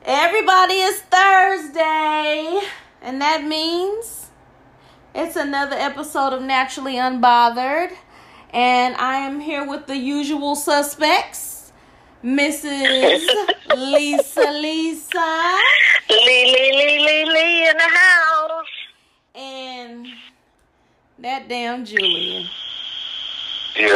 Everybody, it's Thursday, and that means it's another episode of Naturally Unbothered, and I am here with the usual suspects, Mrs. Lisa. Lee in the house. And that damn Julian. Yeah,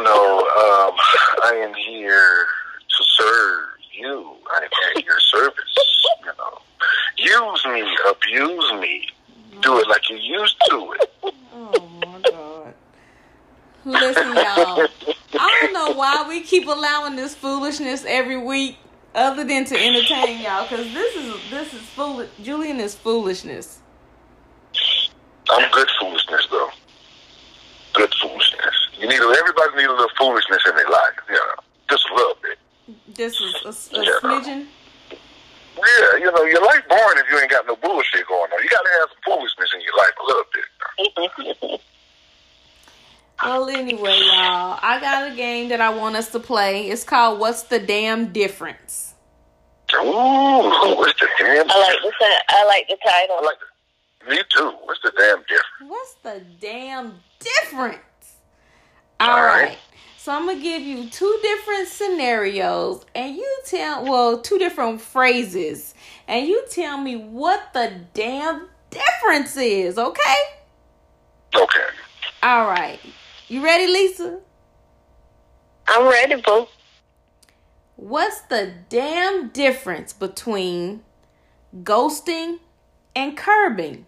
I am here to serve you. I'm at your service, Use me, abuse me. Do it like you used to it. Oh, my God. Listen, y'all. I don't know why we keep allowing this foolishness every week other than to entertain y'all, because this is foolish. Julian is foolishness. I'm good foolishness, though. Good foolishness. Everybody needs a little foolishness in their life, just a little bit. This is a smidgen? Yeah, your life boring if you ain't got no bullshit going on. You got to have some foolishness in your life a little bit. Well, anyway, y'all, I got a game that I want us to play. It's called What's the Damn Difference? Ooh, what's the damn difference? I like the title. Me too. What's the damn difference? What's the damn difference? All right. So I'm going to give you two different scenarios, and two different phrases, and you tell me what the damn difference is, okay? Okay. All right. You ready, Lisa? I'm ready, boo. What's the damn difference between ghosting and curbing?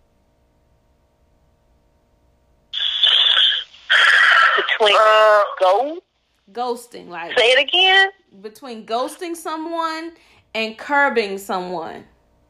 Between ghosting, like say it again. Between ghosting someone and curbing someone.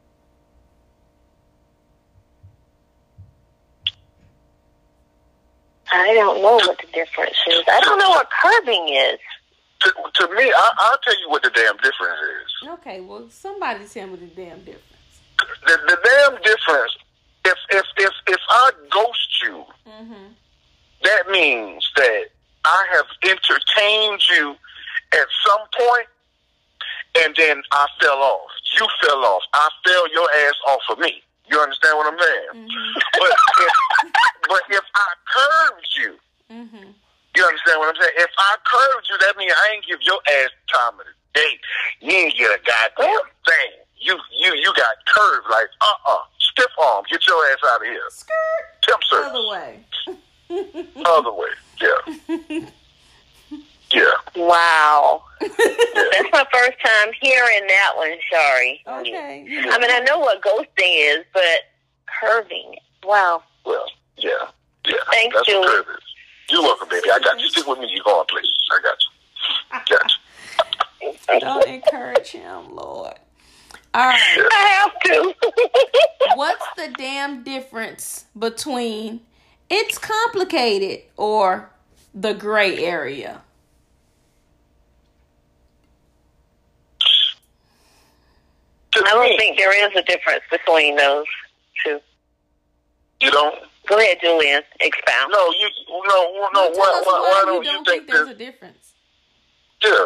I don't know what the difference is. I don't know what curbing is. To me, I'll tell you what the damn difference is. Okay, well, somebody tell me the damn difference. The damn difference, if I ghost you, that means that I have entertained you at some point, and then I fell off. You fell off. I fell your ass off of me. You understand what I'm saying? But if I curved you, you understand what I'm saying? If I curved you, that means I ain't give your ass time of the day. You ain't get a goddamn thing. You got curved like, stiff arm. Get your ass out of here. Skirt. Temp service. Other way. Other way, yeah. Yeah. Wow. That's my first time hearing that one, sorry. Okay. I mean, I know what ghosting is, but curving. Wow. Well, yeah. Thanks, that's Julie. what curve is. You're welcome, baby. I got you. Stick with me. You go on, please. I got you. Don't encourage him, Lord. All right. I have to. What's the damn difference between it's complicated or the gray area? I don't think there is a difference between those two. You don't? Go ahead, Julian. Expound. No. Why don't you think there's a difference? Yeah.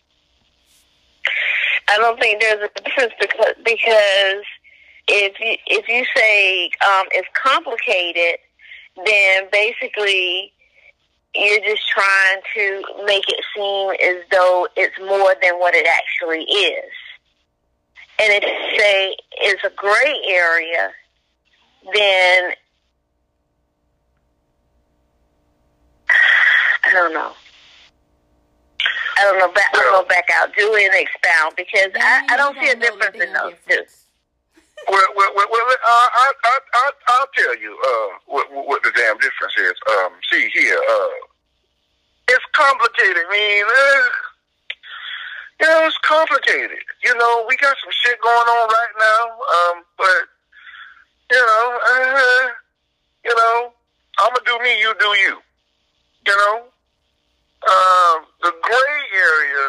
I don't think there's a difference because if you say it's complicated, then basically you're just trying to make it seem as though it's more than what it actually is. And if you say it's a gray area, then I don't know. I'll go back out. Julian, expound, because I don't see a difference in those two. Well, I'll tell you what the damn difference is. See here, it's complicated. I mean, it's complicated. We got some shit going on right now. But I'ma do me, you do you. The gray area.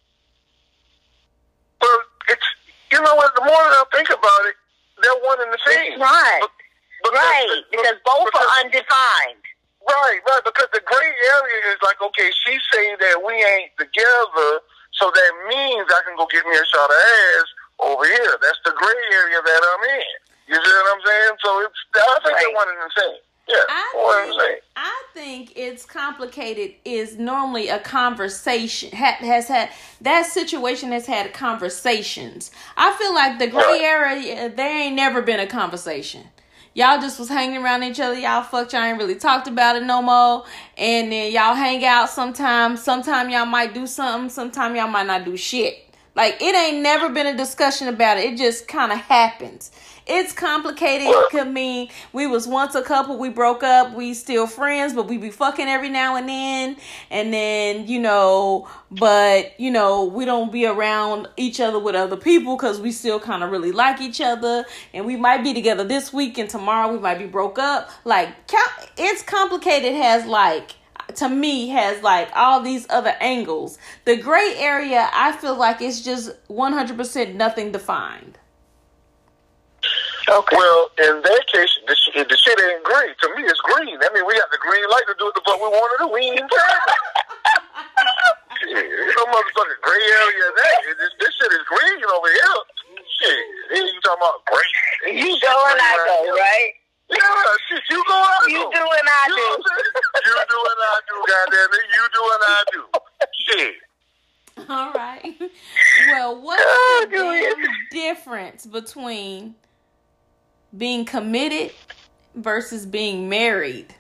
But it's what? The more that I think about it, they're one and the same. It's right. Because both are undefined. Right, because the gray area is like, okay, she's saying that we ain't together, so that means I can go get me a shot of ass, over here. That's the gray area that I'm in. You see what I'm saying? So I think they're one and the same. Yeah, I think it's complicated is normally a conversation. Has had that situation has had conversations. I feel like the gray area, there ain't never been a conversation. Y'all just was hanging around each other. Y'all fucked. Y'all ain't really talked about it no more. And then y'all hang out sometimes. Sometimes y'all might do something. Sometimes y'all might not do shit. Like, it ain't never been a discussion about it. It just kind of happens. It's complicated. It could mean we was once a couple, we broke up, we still friends, but we be fucking every now and then. And then, but, we don't be around each other with other people because we still kind of really like each other. And we might be together this week and tomorrow we might be broke up. Like, it's complicated to me, has all these other angles. The gray area, I feel like it's just 100% nothing defined. Okay. Well, in that case, the shit ain't gray. To me, it's green. I mean, we got the green light to do what the fuck we want to do. We ain't even trying. Shit, there's no motherfucking gray area in that. This shit is green over here. Shit, you talking about gray? You go and I go, right? Yeah, shit, you go and I go. You do and I do. You do and I do, goddamn it. You do and I do. Shit. All right. Well, what's the damn difference between being committed versus being married?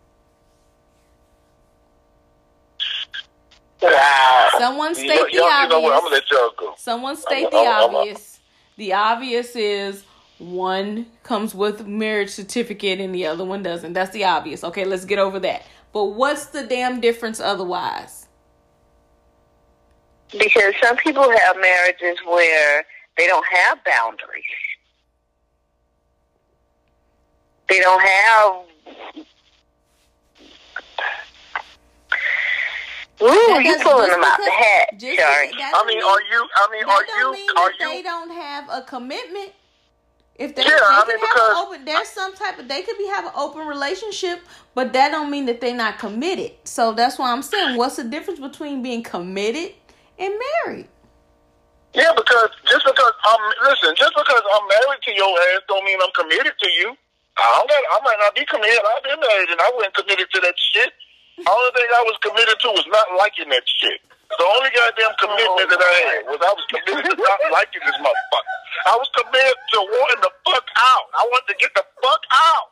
Someone state the obvious. I'm gonna let y'all go. Someone state the obvious. The obvious is one comes with marriage certificate and the other one doesn't. That's the obvious. Okay, let's get over that. But what's the damn difference otherwise? Because some people have marriages where they don't have boundaries. They don't have. Ooh, you pulling them out the hat, Shari. They don't have a commitment. If they, there's some type of, they could have an open relationship, but that don't mean that they're not committed. So that's why I'm saying, what's the difference between being committed and married? Yeah, because just because I'm married to your ass don't mean I'm committed to you. I might not be committed. I've been married and I wasn't committed to that shit. The only thing I was committed to was not liking that shit. The only goddamn commitment that I had was I was committed to not liking this motherfucker. I was committed to wanting the fuck out. I wanted to get the fuck out.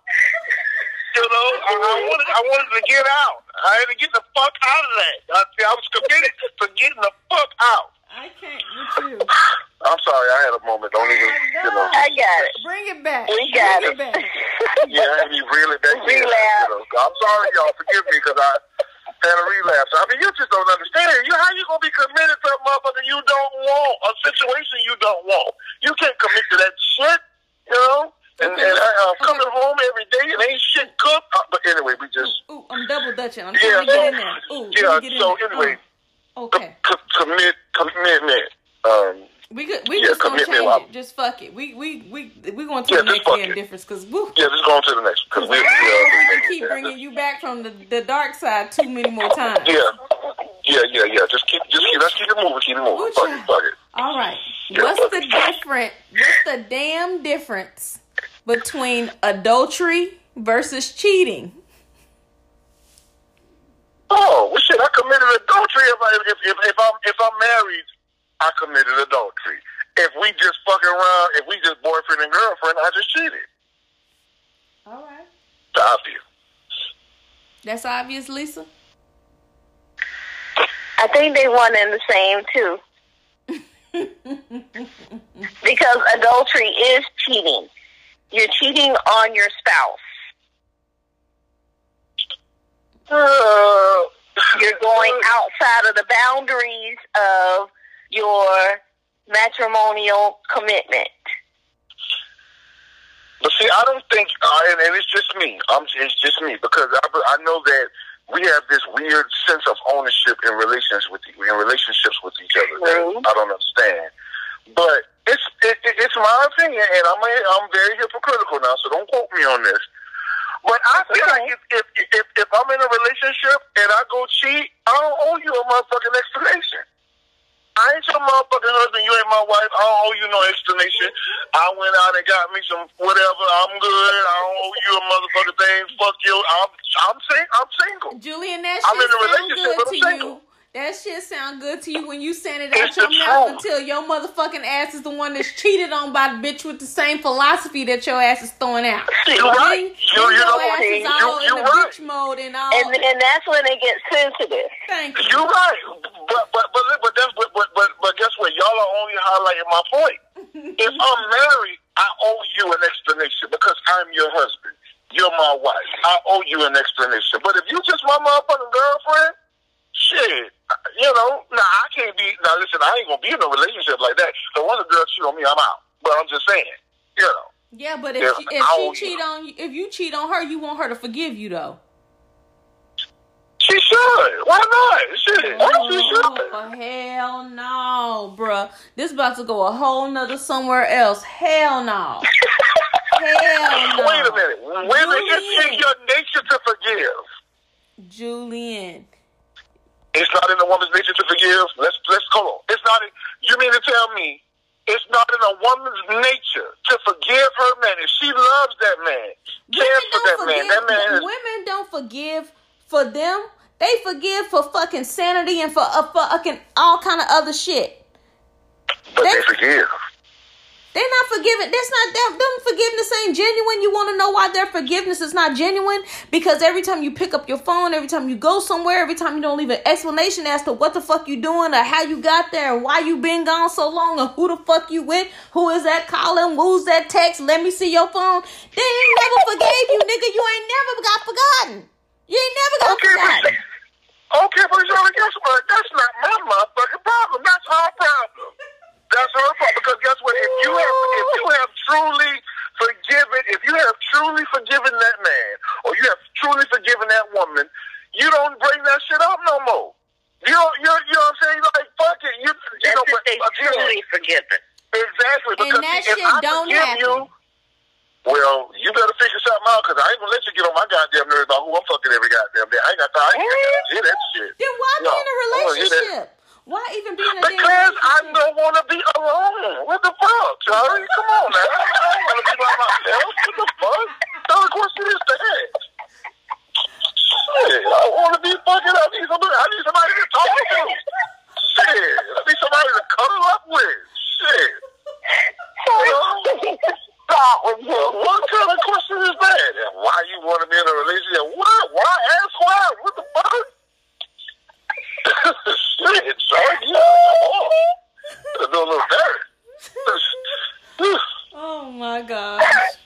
I wanted to get out. I had to get the fuck out of that. I was committed to getting the fuck out. I can't with you. I'm sorry, I had a moment. Don't even, I got it. Bring it back. We got it. Yeah, I had me reel it back. Relapse. I'm sorry, y'all. Forgive me because I had a relapse. I mean, you just don't understand. How you going to be committed to a motherfucker you don't want, a situation you don't want? You can't commit to that shit, And I'm coming home every day and ain't shit cooked. But anyway, we just... Ooh, I'm double dutching. I'm trying to get in there. Anyway... Okay. Commitment. We just gonna change it. Just fuck it. We going to the next damn difference because just going to the next because we keep bringing you back from the dark side too many more times. Yeah. Let's keep it moving. Keep it moving. Fuck it. All right. What's the damn difference between adultery versus cheating? Oh, well, shit! I committed adultery. If I'm married, I committed adultery. If we just fucking around, if we just boyfriend and girlfriend, I just cheated. All right. It's obvious. That's obvious, Lisa. I think they one and the same too. Because adultery is cheating. You're cheating on your spouse. You're going outside of the boundaries of your matrimonial commitment. But see, I don't think, and it's just me. It's just me because I know that we have this weird sense of ownership in relationships with each other. Mm-hmm. I don't understand, but it's my opinion, and I'm very hypocritical now. So don't quote me on this. But I feel like if I'm in a relationship and I go cheat, I don't owe you a motherfucking explanation. I ain't your motherfucking husband. You ain't my wife. I don't owe you no explanation. I went out and got me some whatever. I'm good. I don't owe you a motherfucking thing. Fuck you. I'm single. Julian, that I'm in a shit sound relationship, but good I'm to single. you. That shit sound good to you when you saying it out It's your the mouth truth. until your motherfucking ass is the one that's cheated on by the bitch with the same philosophy that your ass is throwing out. You're right. Your You know, ass is all in the right. bitch mode and all. And that's when it gets sensitive. Thank you. You're right. But guess what? Y'all are only highlighting my point. If I'm married, I owe you an explanation because I'm your husband. You're my wife. I owe you an explanation. But if you just my motherfucking girlfriend, shit, you know, I can't be. Now listen, I ain't gonna be in a relationship like that. So once a girl cheat on me, I'm out. But I'm just saying, you know. Yeah, but if she cheat on you, if you cheat on her, you want her to forgive you though. She should. Why not? Shit. She should. Oh, hell no, bruh. This about to go a whole nother somewhere else. Hell no. Hell no. Wait a minute. Women, it's in your nature to forgive. Julian. It's not in a woman's nature to forgive. Let's hold on. It's not. You mean to tell me it's not in a woman's nature to forgive her man if she loves that man, cares for that man? That man is. Women don't forgive for them. They forgive for fucking sanity and for fucking all kind of other shit. But they forgive. They're not forgiving. That's not them forgiveness ain't genuine. You want to know why their forgiveness is not genuine? Because every time you pick up your phone, every time you go somewhere, every time you don't leave an explanation as to what the fuck you doing or how you got there and why you been gone so long or who the fuck you with, who is that calling, who's that text, let me see your phone. They ain't never forgave you, nigga. You ain't never got forgotten. You ain't never got forgotten. Okay, but guess what? That's not my motherfucking problem. That's her problem. That's her problem. Because guess what? If you have truly forgiven that man, or you have truly forgiven that woman, you don't bring that shit up no more. You know what I'm saying? Like, fuck it. Truly forgiven. Exactly. Because And that shit don't happen. Well, you better figure something out because I ain't gonna let you get on my goddamn nerves about who I'm fucking every goddamn day. I ain't got time to hear that shit. Then why be in a relationship? Why even be in a damn Because relationship? I don't want to be alone. What the fuck, Charlie? Come on now. I don't want to be by myself. What the fuck? Now, of course, it is that. Shit, I want to be fucking. I need somebody to talk to. Shit, I need somebody to cuddle up with. Shit. What kind of question is that? And why you want to be in a relationship? What? Why? Ask why? What the fuck? Shit, sorry. Yeah. A little better. Oh my gosh.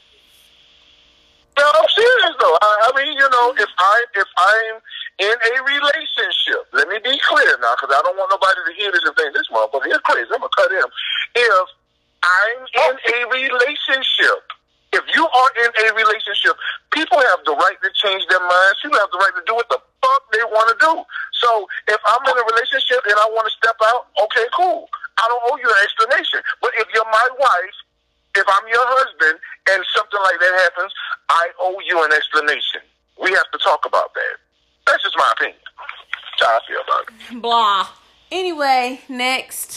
No, I'm serious though. I mean, you know, if I'm in a relationship, let me be clear now, because I don't want nobody to hear this and think this motherfucker is crazy. I'm gonna cut him. If I'm in a relationship, if you are in a relationship, people have the right to change their minds. People have the right to do what the fuck they want to do. So if I'm in a relationship and I want to step out, okay, cool. I don't owe you an explanation. But if you're my wife, if I'm your husband, and something like that happens, I owe you an explanation. We have to talk about that. That's just my opinion. That's how I feel about it. Blah. Anyway, next.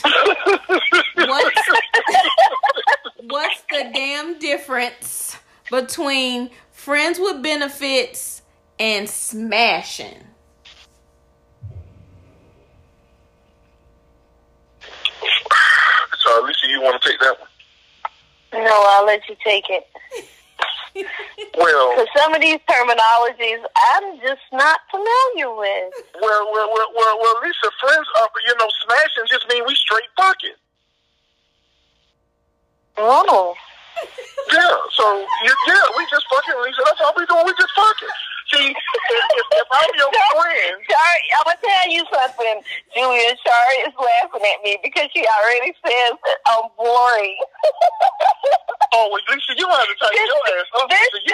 What's the damn difference between friends with benefits and smashing? So, Alicia, you want to take that one? No, I'll let you take it. Well, Because some of these terminologies I'm just not familiar with. well, Lisa, friends are, smashing just mean we straight fucking. Oh. Yeah, so, we just fucking, Lisa. That's all we doing. We just fucking. See, if I'm your friend. Shari, I'm going to tell you something, Julia. Shari is laughing at me because she already says that I'm boring. Oh, well, Lisa, you have to take your ass up.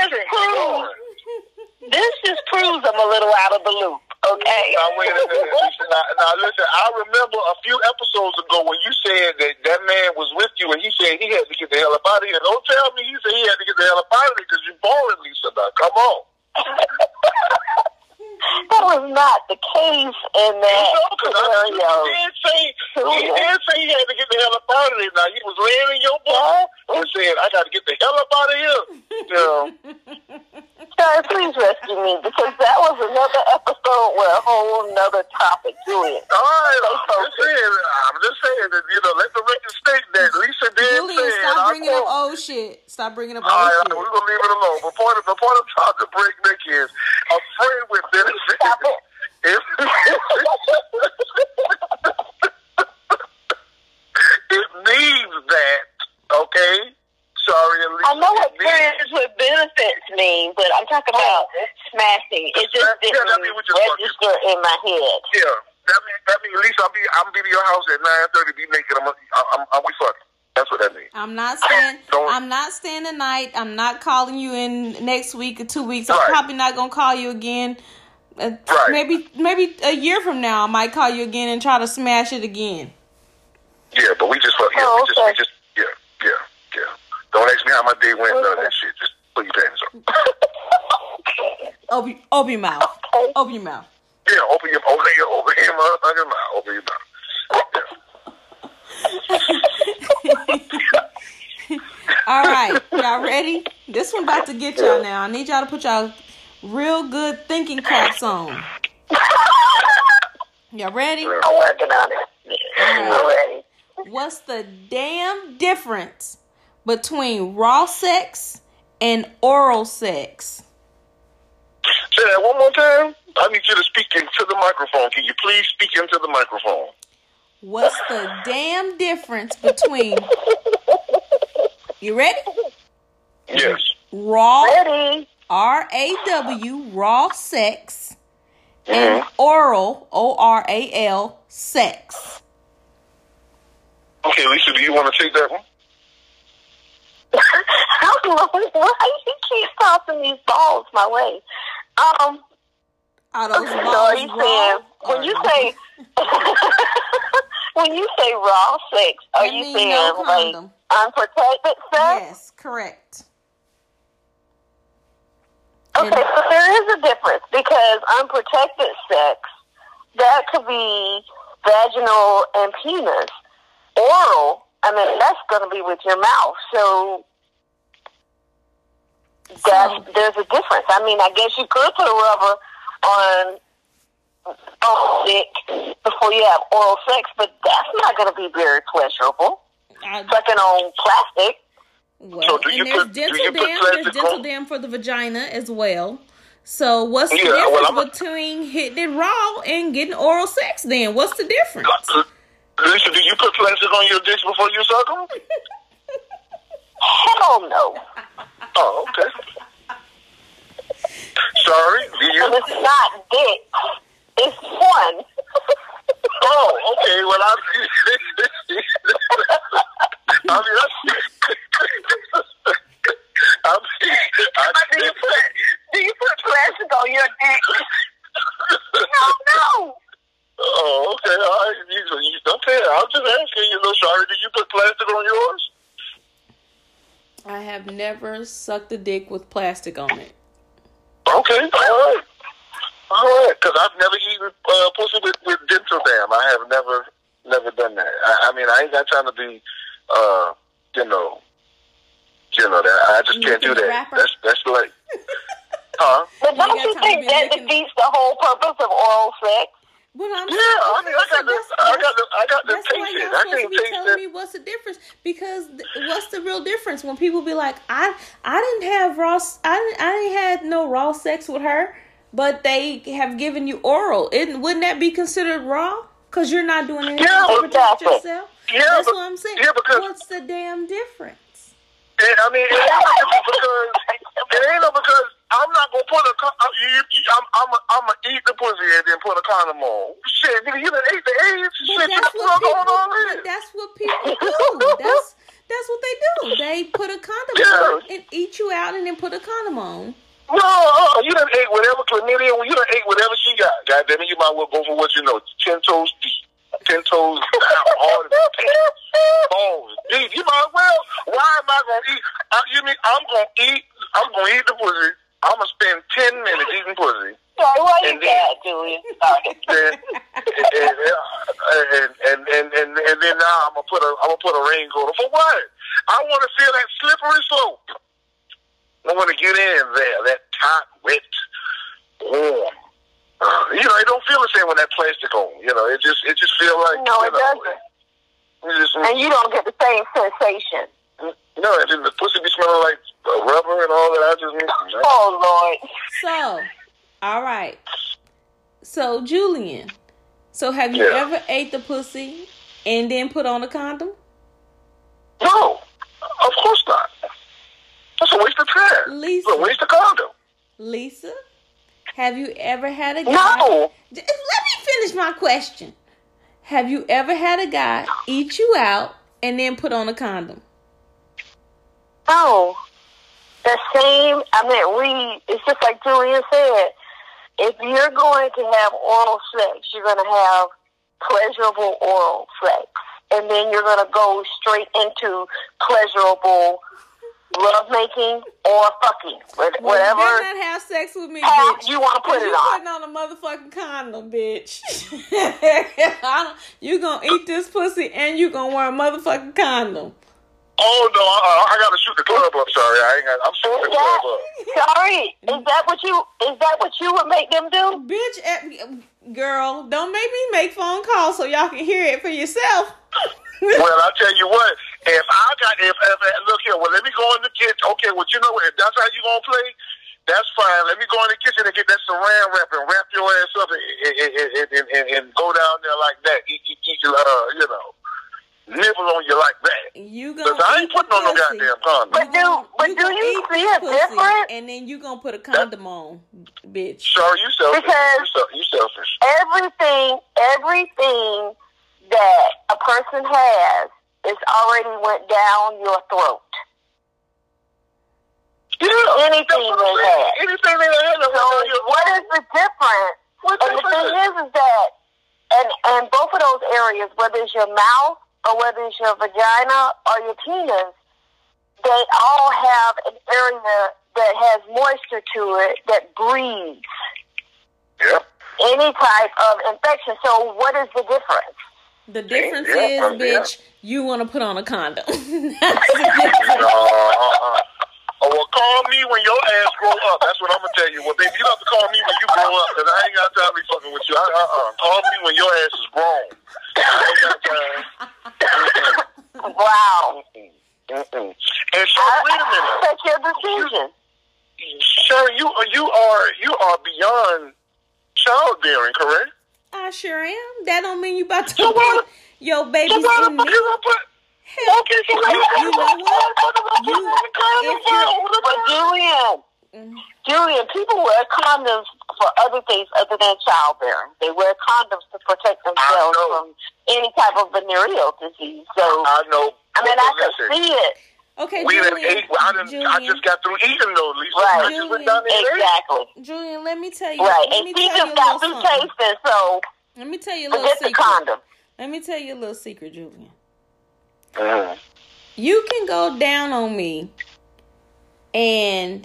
This just proves I'm a little out of the loop, okay? Now, wait a minute, Lisa. Now, listen, I remember a few episodes ago when you said that man was with you and he said he had to get the hell up out of here. Don't tell me he said he had to get the hell up out of here because you're boring, Lisa. Now, come on. was not the case in that scenario. He did say he had to get the hell up out of there. Now, he was laying in your ball and saying, I got to get the hell up out of here. Sorry, please rescue me, because that was another episode with a whole another topic to it. All right, I'm just saying that, let the record state that Lisa did Julian, say. stop bringing up old shit. Stop bringing up old shit. We're going to leave it alone. The point of the breakneck is a friend with benefits. Stop it. It needs that, okay? Sorry, Alicia. I know what friends with benefits mean, but I'm talking about smashing. It just didn't register in my head. Yeah, that means Alicia, I'm be to your house at 9:30. Be naked. I'm we fucking. That's what that means. I'm not staying the night. I'm not calling you in next week or 2 weeks. I'm probably not gonna call you again. Maybe a year from now, I might call you again and try to smash it again. Yeah, but we just Don't ask me how my day went. None of that shit. Just put your pants on. Open your mouth. Open your mouth. Yeah, open your mouth. Open your mouth. All right, y'all ready? This one about to get y'all now. I need y'all to put y'all real good thinking caps on. Y'all ready? I'm working on it. I'm ready. What's the damn difference between raw sex and oral sex? Say that one more time. I need you to speak into the microphone. Can you please speak into the microphone? What's the damn difference between... You ready? Yes. Raw, ready. R-A-W, raw sex, and oral, O-R-A-L, sex. Okay, Lisa, do you want to take that one? Why you keep tossing these balls my way? Are those balls so are you raw? Saying, when you say raw sex, are you saying no like unprotected sex? Yes, correct. Okay, so there is a difference, because unprotected sex, that could be vaginal and penis. Oral, that's going to be with your mouth. So there's a difference. I guess you could put a rubber on dick before you have oral sex, but that's not going to be very pleasurable. Sucking on plastic. Well, so there's dental dam for the vagina as well. So what's the difference between hitting it raw and getting oral sex then? What's the difference? Lisa, do you put plastic on your dicks before you suck them? Hell no. Oh, okay. Sorry, do you? And it's not dick. It's fun. Oh, okay. Well, do you put plastic on your dick? No. Oh, okay. All right. Okay, I'm just asking you, little Shari, do you put plastic on yours? I have never sucked a dick with plastic on it. Okay, all right. Because I've never eaten pussy with dental dam. I have never done that. I ain't got time to be, that I just can't do that. That's like, huh? But don't you think that defeats the whole purpose of oral sex? Well, I got the taste it. I can't taste telling me what's the difference, because what's the real difference when people be like, I didn't have no raw sex with her, but they have given you oral. Wouldn't that be considered raw? Because you're not doing anything to protect yourself. Yeah, that's what I'm saying. Yeah, because what's the damn difference? It ain't because I'm not gonna put I'm gonna eat the pussy and then put a condom on. Shit, you done ate the eggs. Shit, that's what people do. That's what they do. They put a condom on and eat you out and then put a condom on. No, you done ate whatever chlamydia. You done ate whatever she got. God damn it, you might well go for what you know. 10 toes deep. 10 toes down, hard as balls deep. You might well. Why am I gonna eat? I'm gonna eat the pussy. I'm gonna spend 10 minutes eating pussy. sorry. Why you bad, Julian? Sorry. And then now I'm gonna put a raincoat on. For what? I want to feel that slippery slope. I want to get in there, that hot, wet, warm. It don't feel the same when that plastic on. It just feels like no, it doesn't. And you don't get the same sensation. No, and then the pussy be smelling like rubber and all that. Oh Lord. So, all right. So, Julian. So, have you ever ate the pussy and then put on a condom? No, of course not. That's a waste of time. Lisa. It's a waste of condom. Lisa, have you ever had a guy? No. Let me finish my question. Have you ever had a guy eat you out and then put on a condom? No. The same. It's just like Julian said. If you're going to have oral sex, you're going to have pleasurable oral sex. And then you're going to go straight into pleasurable lovemaking or fucking. Whatever. You better not have sex with me, bitch. You want to put it on. You're putting on a motherfucking condom, bitch. You going to eat this pussy and you going to wear a motherfucking condom. Oh no! I gotta shoot the club up. Sorry, I'm shooting the club up. Sorry, is that what you would make them do? Bitch, girl, don't make me make phone calls so y'all can hear it for yourself. Well, I tell you what, if look here, well, let me go in the kitchen. Okay, well, if that's how you gonna play, that's fine. Let me go in the kitchen and get that saran wrap and wrap your ass up and go down there like that. Eat, nibble on you like that. Because I ain't putting on no goddamn condom. But do you see a difference? And then you gonna put a condom on, bitch. Sorry, you selfish. Because you selfish. Everything that a person has is already went down your throat. Yeah, anything they have. Anything they have. So what is the difference? And the thing is that, and both of those areas, whether it's your mouth or whether it's your vagina or your penis, they all have an area that has moisture to it that breathes. Yep. Any type of infection. So what is the difference? The difference is, bitch, you want to put on a condom. That's the difference. Oh, well, call me when your ass grow up. That's what I'm going to tell you. Well, baby, you have to call me when you grow up, because I ain't got time to be fucking with you. Call me when your ass is grown. I ain't got time. Wow. And so, wait a minute. Take your decision. Sure, you are beyond childbearing, correct? I sure am. That don't mean you about to put your babies in me. Hell, you know what? Julian, people wear condoms for other things other than childbearing. They wear condoms to protect themselves from any type of venereal disease. So I know. I mean, I can see it. Okay, Julian, I just got through eating those, Lisa. Right. I just went down there. Exactly. Julian, let me tell you. Right, and she just got through tasting, so let me tell you a little secret. The condom. Let me tell you a little secret, Julian. Mm. You can go down on me and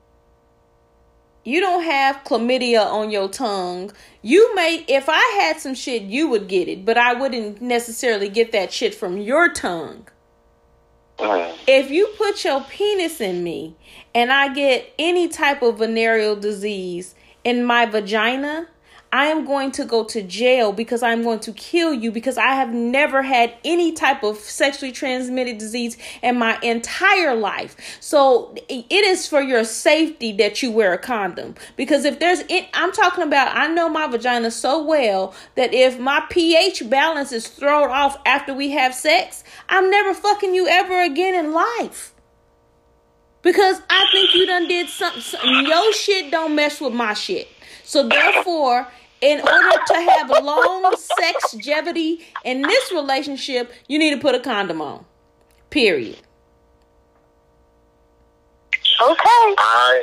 you don't have chlamydia on your tongue. You may, if I had some shit, you would get it, but I wouldn't necessarily get that shit from your tongue. Mm. If you put your penis in me and I get any type of venereal disease in my vagina, I am going to go to jail because I'm going to kill you because I have never had any type of sexually transmitted disease in my entire life. So it is for your safety that you wear a condom. Because if there's I'm talking about, I know my vagina so well that if my pH balance is thrown off after we have sex, I'm never fucking you ever again in life. Because I think you done did something. Your shit don't mess with my shit. So therefore, in order to have a long sexgevity in this relationship, you need to put a condom on. Period. Okay. I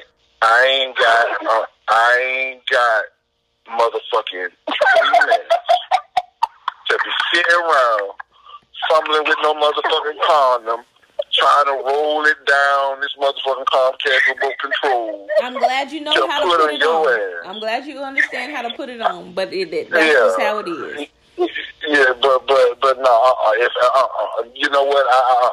ain't got motherfucking 3 minutes to be sitting around fumbling with no motherfucking condom, trying to roll it down this motherfucking Comcast remote control. I'm glad you know how to put it on. I'm glad you understand how to put it on, but that's just how it is. Yeah, but no, if you know what,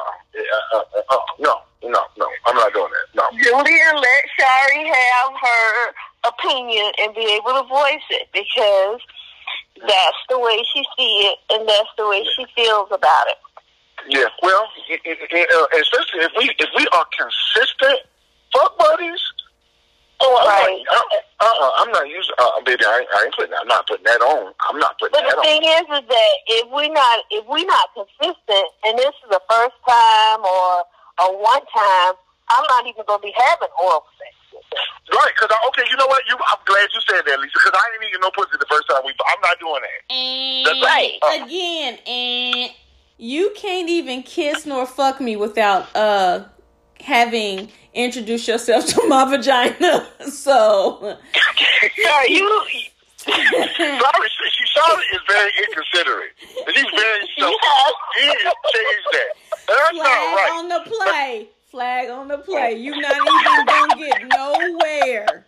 no, I'm not doing that. No. Julia, let Shari have her opinion and be able to voice it, because that's the way she sees it and that's the way she feels about it. Yeah, well, especially if we are consistent fuck buddies. Right. I'm not using. Baby, I ain't putting. I'm not putting that on. I'm not putting that on. But the thing is that if we're not consistent, and this is the first time or a one time, I'm not even gonna be having oral sex with them. Right? Because you know what? I'm glad you said that, Lisa. Because I didn't even know pussy the first time I'm not doing that. And that's right. Again, and you can't even kiss nor fuck me without having introduced yourself to my vagina. So sorry, Charlotte is very inconsiderate. She's very selfish. He has changed that. That's not right. Flag on the play. You're not even gonna get nowhere.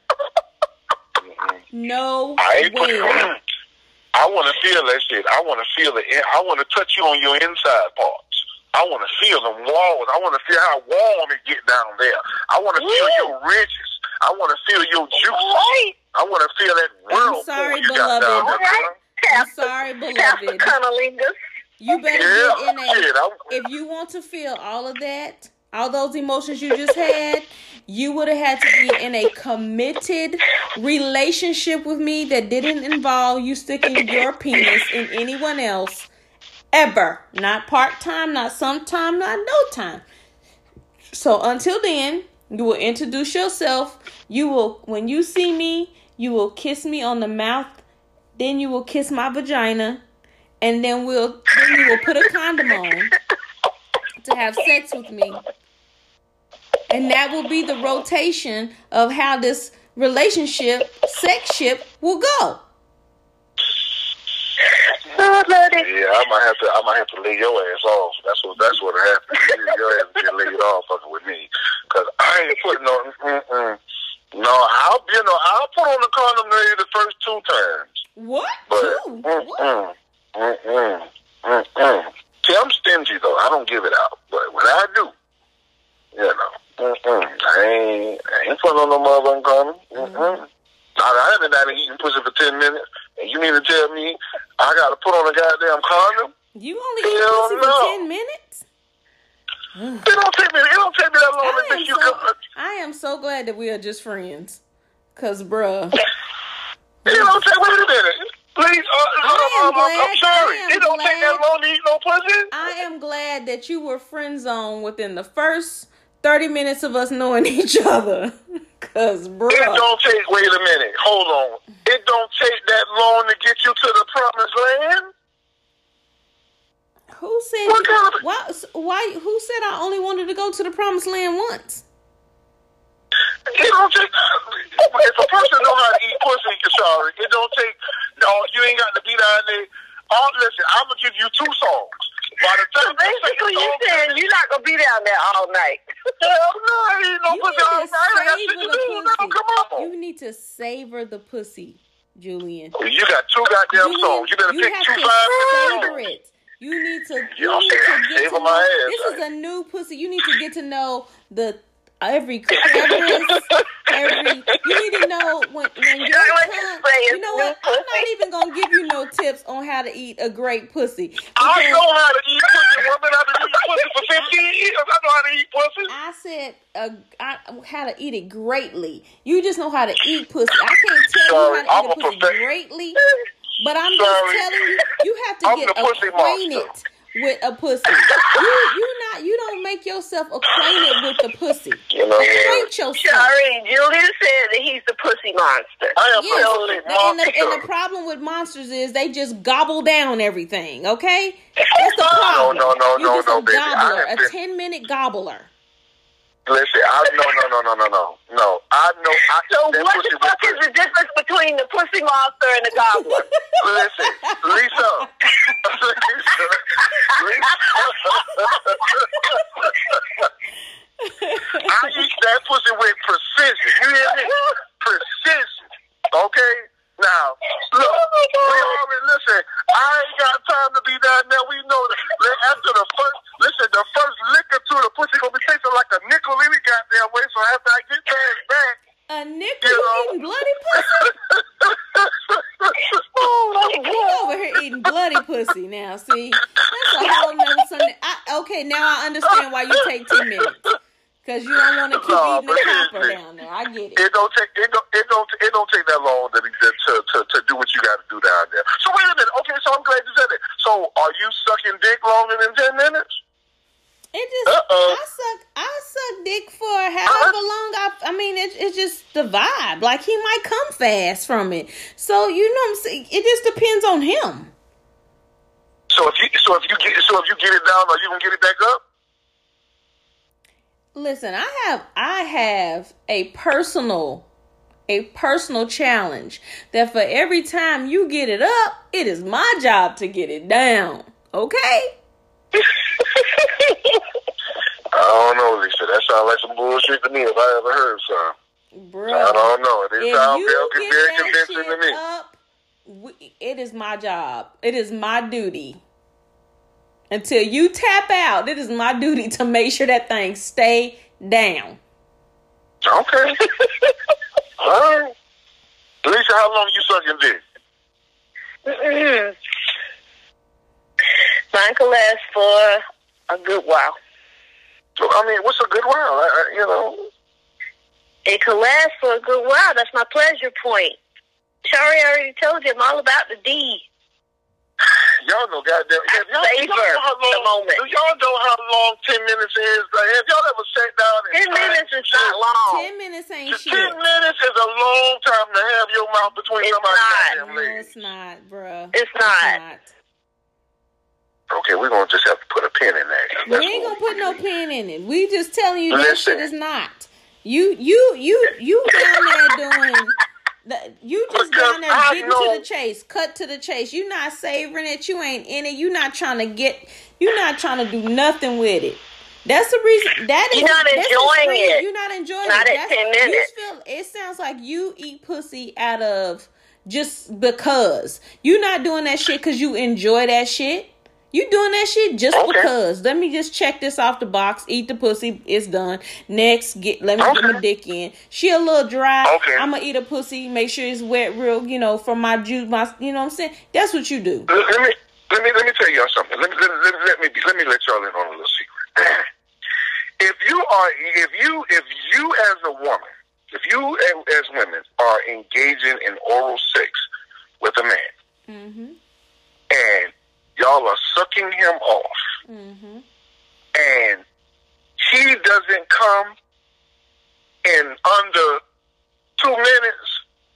Nowhere. I want to feel that shit. I want to feel it. I want to touch you on your inside parts. I want to feel the walls. I want to feel how warm it get down there. I want to feel your ridges. I want to feel your juices. Right. I want to feel that whirlpool you got down there. I'm sorry, beloved. You better get in if you want to feel all of that, all those emotions you just had, you would have had to be in a committed relationship with me that didn't involve you sticking your penis in anyone else ever. Not part-time, not sometime, not no time. So until then, you will introduce yourself. You will, when you see me, you will kiss me on the mouth. Then you will kiss my vagina. And then you will put a condom on to have sex with me. And that will be the rotation of how this sex ship will go. Yeah, I might have to lay your ass off. That's what happens. Your ass get laid off fucking with me, cause I ain't putting on. No, I'll put on the condom the first 2 times. What? See, I'm stingy though. I don't give it out, but when I do, I ain't putting on no motherfucking condom. I haven't been eating pussy for 10 minutes, and you mean to tell me I got to put on a goddamn condom? You only eat pussy for 10 minutes? It don't take me that long to make you come. I am so glad that we are just friends. Cause bruh. It don't take, wait a minute. Please, I'm sorry. It don't take that long to eat no pussy. I am glad that you were friend zoned within the first 30 minutes of us knowing each other. Cause bruh. It don't take, wait a minute, hold on. It don't take that long to get you to the promised land? Who said who said I only wanted to go to the promised land once? It don't take, if a person know how to eat pussy, Kashari, it don't take, no, you ain't got to be down there. Listen, I'm going to give you 2 songs. By the time basically you saying you're not going to be down there all night. Hell no, I ain't no pussy all night. I got shit to do now, come on. You need to savor the pussy, Julian. You got 2 goddamn songs. You better pick 2 5 You need to get to know. This is a new pussy. You need to get to know every crevice, you need to know when your tongue, you know what, I'm not even going to give you no tips on how to eat a great pussy. I know how to eat pussy, woman. I've been eating pussy for 15 years. I know how to eat pussy. I said how to eat it greatly. You just know how to eat pussy. I can't tell you how to eat a pussy greatly, but I'm just telling you have to get acquainted with a pussy. You don't make yourself acquainted with the pussy. Acquaint yourself. Sorry, Julian said that he's the pussy monster. I am the monster. And the problem with monsters is they just gobble down everything, okay? That's the problem. No, baby. Gobbler, a 10-minute gobbler. Listen, no. I know. So what the fuck is the difference between the pussy monster and the gobbler? Listen, Lisa. I eat that pussy with precision. You hear me? Precision. Okay? Now, look, we already, listen, I ain't got time to be down there. We know that after the first lick or two, the pussy gonna be tasting like a nickel any goddamn way, so after I get back, a nickel eating bloody pussy? Oh my You God. over here eating bloody pussy now, see? That's a whole nother something. Okay, now I understand why you take 10 minutes. Because you don't want to keep eating the copper down there. I get it. It don't take that long to do what you got to do down there. So wait a minute. Okay, so I'm glad you said it. So are you sucking dick longer than 10 minutes? It just I suck dick for however long I mean it's just the vibe. Like he might come fast from it. So you know what I'm saying? It just depends on him. So if you get it down, are you gonna get it back up? Listen, I have a personal challenge that for every time you get it up, it is my job to get it down. Okay? I don't know, Lisa. That sounds like some bullshit to me if I ever heard some. Bro, I don't know. It sounds very that convincing to me. Up, it is my job. It is my duty. Until you tap out, it is my duty to make sure that thing stay down. Okay. All right. Lisa, how long you sucking dick? Mine can last for a good while. So, I mean, what's a good while? It can last for a good while. That's my pleasure point. Shari already told you I'm all about the D. Y'all know, goddamn. Savor the moment. Do y'all know how long 10 minutes is? Like, have y'all ever sat down and 10 minutes is not long. 10 minutes ain't 10 shit. minutes is a long time to have your mouth between somebody's goddamn No, legs. it's not, bruh. It's not. Okay, we're going to just have to put a pin in that. We ain't gonna put no pin in it. We just telling you that Listen. shit is not. You down there doing. You just Because down there I getting know- to the chase, cut to the chase. You not savoring it. You ain't in it. You not trying to do nothing with it. That's the reason. That is. You're not enjoying it. You're not enjoying Not it. at 10 minutes. It sounds like you eat pussy out of just because. You're not doing that shit because you enjoy that shit. You doing that shit just because. Let me just check this off the box. Eat the pussy. It's done. Next, let me get my dick in. She a little dry. Okay. I'm gonna eat a pussy. Make sure it's wet, real. From my juice. You know what I'm saying? That's what you do. Let me tell y'all something. Let me let y'all in on a little secret. If you as a woman, if you as women are engaging in oral sex with a man, and y'all are sucking him off, and he doesn't come in under 2 minutes,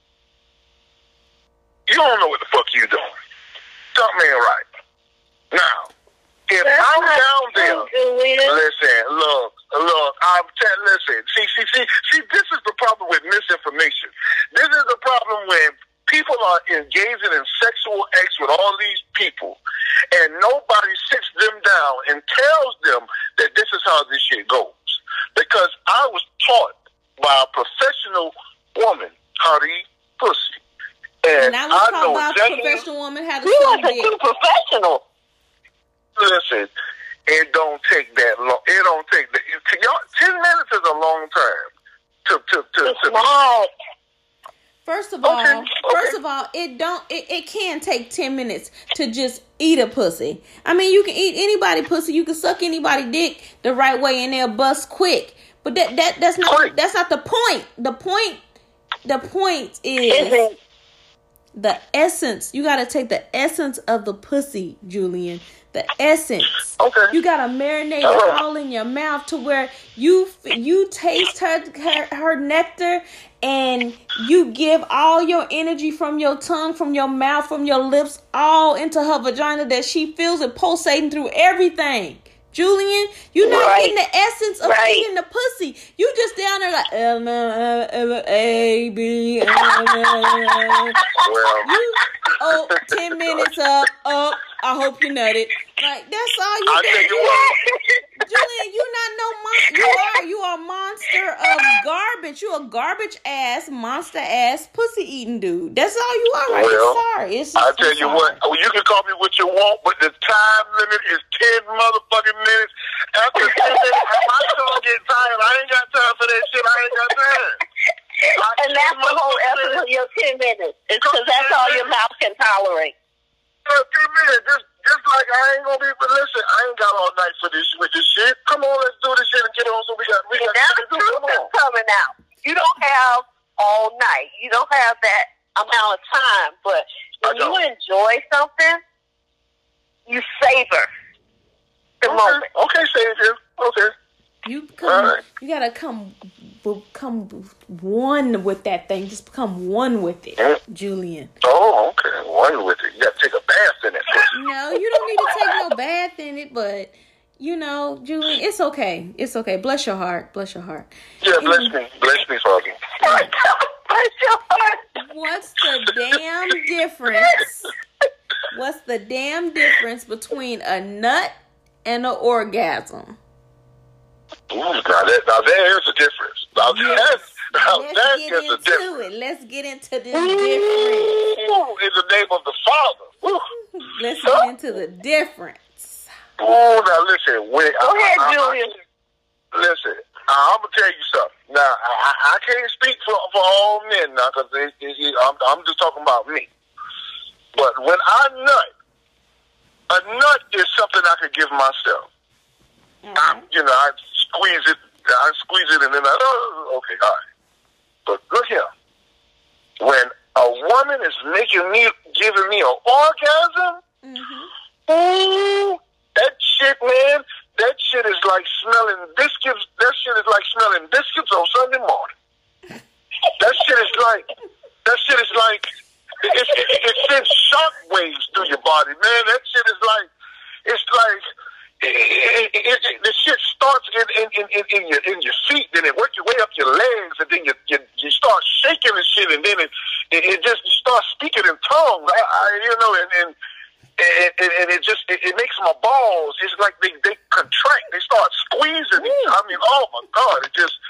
you don't know what the fuck you doing. Something ain't right. Now, if I'm down there, listen, look, listen, see, this is the problem with misinformation. This is the problem when people are engaging in sexual acts with all these people, and nobody sits them down and tells them that this is how this shit goes. Because I was taught by a professional woman how to eat pussy. And I was taught by a professional woman how to suck dick. You are a professional. Listen, it don't take that long. It don't take that. 10 minutes is a long time to Not. First of all, it can take 10 minutes to just eat a pussy. I mean, you can eat anybody pussy, you can suck anybody dick the right way and they'll bust quick. But that's not the point. The point is the essence. You gotta take the essence of the pussy, Julian. The essence. Okay. You gotta marinate it all in your mouth to where you taste her nectar, and you give all your energy from your tongue, from your mouth, from your lips, all into her vagina, that she feels it pulsating through everything. Julian, you're not getting the essence of eating the pussy. You just down there like A B. Well, 10 minutes up. I hope you nutted. Like, that's all you do. I tell you what. Julian, you not no monster. You are a monster. garbage. You a garbage ass, monster ass, pussy eating dude. That's all you are. Right? Well, sorry. I tell you what, you can call me what you want, but the time limit is 10 motherfucking minutes. After 10 minutes, my tongue get tired. I ain't got time for that shit. I ain't got time. And that's the whole essence of your 10 minutes. It's because that's all your mouth can tolerate. 10 minutes, just like I ain't gonna be. But listen, I ain't got all night for this with this shit. Come on, let's do this shit and get on. So we got. Now the truth is coming out. You don't have all night. You don't have that amount of time. But when you enjoy something, you savor the moment. Okay, Savior. Okay. You gotta come one with that thing. Just become one with it, Julian. Oh, okay, one with it. You gotta take a bath in it. No, you don't need to take no bath in it, but you know, Julian, it's okay. It's okay. Bless your heart. Bless your heart. Yeah, bless me, Father. Bless your heart. What's the damn difference? What's the damn difference between a nut and an orgasm? Ooh, now there's a difference. Now Let's that get is a into difference. it. Let's get into this difference. Ooh, in the name of the Father. Ooh. Let's get into the difference. Ooh, now listen. Go ahead, Julian. Listen, I'm gonna tell you something. Now I can't speak for all men now because I'm just talking about me. But when I nut, a nut is something I could give myself. I squeeze it, and then okay, all right. But look here, when a woman is giving me an orgasm, ooh, that shit, man, that shit is like smelling biscuits. That shit is like smelling biscuits on Sunday morning. That shit is like, it sends shock waves through your body, man. That shit is like, it's like. The shit starts in your feet, then it works your way up your legs, and then you start shaking and shit, and then it just, you start speaking in tongues, and it makes my balls. It's like they contract, they start squeezing. I mean, oh my God, it just.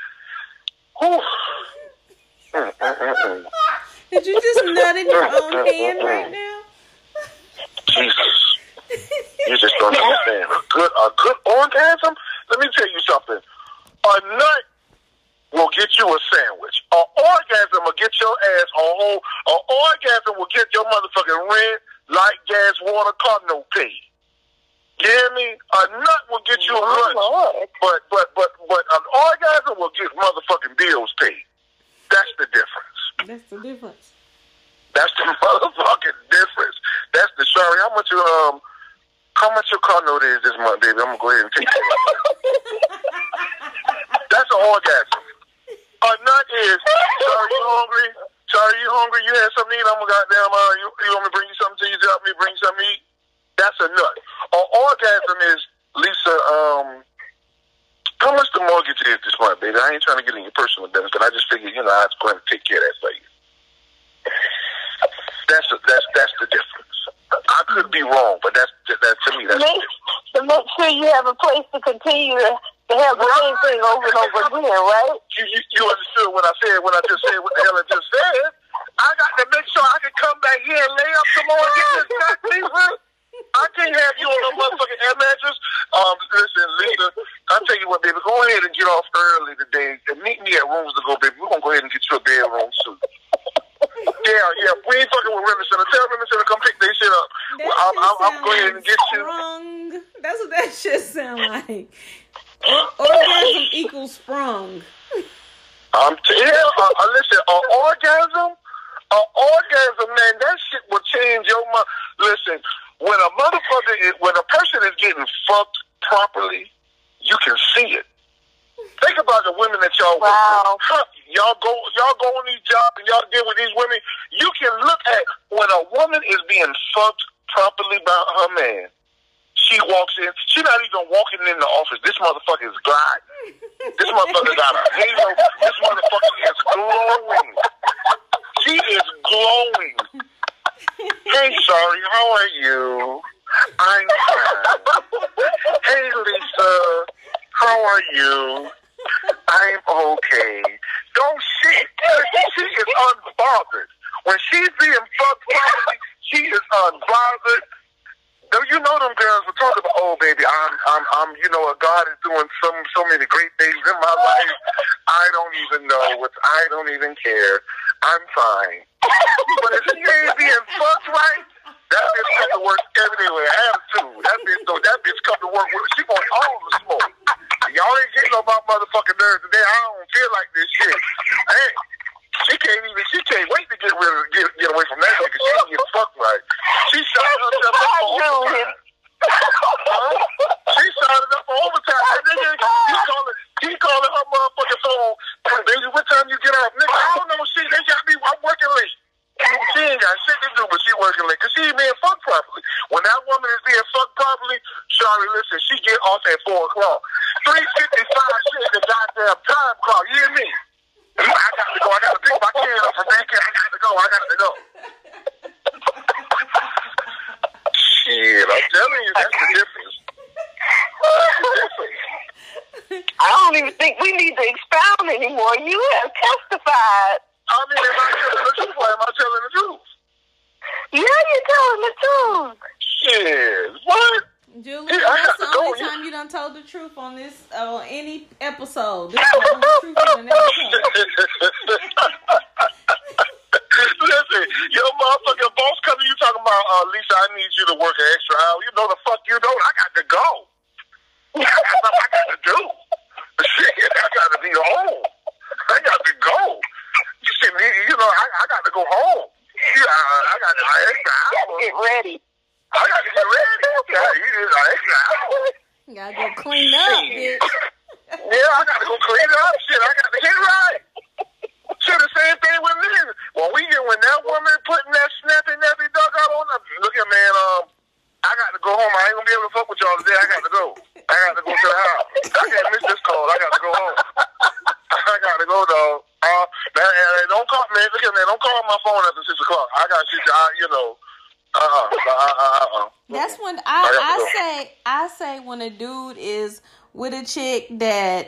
Whew. Did you just nut in your own hand right now? Jesus. You just don't understand. A good orgasm? Let me tell you something. A nut will get you a sandwich. An orgasm will get your ass a whole. An orgasm will get your motherfucking rent, light, gas, water, car note paid. You hear me? A nut will get you a lunch, but an orgasm will get motherfucking bills paid. That's the difference. That's the difference. That's the motherfucking difference. That's the sorry. How much your car note is this month, baby? I'm gonna go ahead and take that. That's an orgasm. A nut is, sorry, you hungry? Sorry, you hungry? You had something to eat? I'm gonna goddamn, you want me to bring you something to eat? Help me bring something to eat? That's a nut. An orgasm is, Lisa, how much the mortgage is this month, baby? I ain't trying to get in your personal business, but I just figured, I was going to take care of that for you. That's the difference. I could be wrong, but that's to me. That's to make sure you have a place to continue to have the same thing over and over again, right? You understood what I said when I just said what the hell I just said. I got to make sure I can come back here and lay up some more and get this back, Lisa. I can't have you on no motherfucking air mattress. Listen, Lisa, I'll tell you what, baby. Go ahead and get off early today and meet me at Rooms to Go, baby. We're going to go ahead and get you a bedroom suit. Yeah. We ain't fucking with Remington. Tell Remington to come pick their shit up. I'm going ahead and get sprung. You. That's what that shit sound like. Orgasm equals sprung. Listen, an orgasm, man, that shit will change your mind. Listen, when a person is getting fucked properly, you can see it. Think about the women that y'all work with. Y'all go on these jobs and y'all deal with these women. You can look at when a woman is being fucked properly by her man. She walks in. She's not even walking in the office. This motherfucker is gliding. This motherfucker got a halo. This motherfucker is glowing. She is glowing. Hey, sorry, how are you? I'm fine. Hey, Lisa, how are you? I'm okay. Don't She is unbothered. When she's being fucked properly, she is unbothered. You know them girls were talking about, oh baby, I'm God is doing so many great things in my life. I don't even even care. I'm fine. But if she ain't being fucked right, that bitch come to work every day with attitude. That bitch come to work with, she want all the smoke. Y'all ain't getting on my motherfucking nerves today. I don't feel like this shit. Hey, she can't wait to get away from that nigga. She ain't getting fucked right. She shot herself up for overtime. She shot it up for overtime. That nigga, he calling her motherfucking phone. Baby, what time you get off? Nigga, I don't know shit. They got me, I'm working late. She ain't got shit to do, but she working late. Because she ain't being fucked properly. When that woman is being fucked properly, Charlie, listen, she get off at 4 o'clock. 3:55 shit, the goddamn time clock. You hear me? I got to go. I got to pick my kid up from daycare. I got to go. Shit, I'm telling you, that's the difference. I don't even think we need to expound anymore. You have testified. I mean, am I telling the truth or am I telling the truth? Yeah, you're telling the truth. Shit, what? Julie, that's the only time you done told the truth on this, on any episode. This is the only truth you done ever told. Listen, your motherfucking boss coming to you talking about, Lisa, I need you to work an extra hour. You know the fuck you don't. I got to go. I got to do. Shit, I got to be home. I got to go. Shit, I got to go home. Yeah, I got an extra hour. Get ready. I got to get ready. You gotta go clean up, bitch. Yeah, I got to go clean up. Shit, I got to get right. Shit, the same thing with me. When that woman putting that snappy duck out on her, look at man, I got to go home. I ain't gonna be able to fuck with y'all today. I got to go. I got to go to the house. I can't miss this call. I got to go home. I got to go, dog. Don't call me. Look at me. Don't call my phone after 6 o'clock. I got shit. That's when I say when a dude is with a chick that,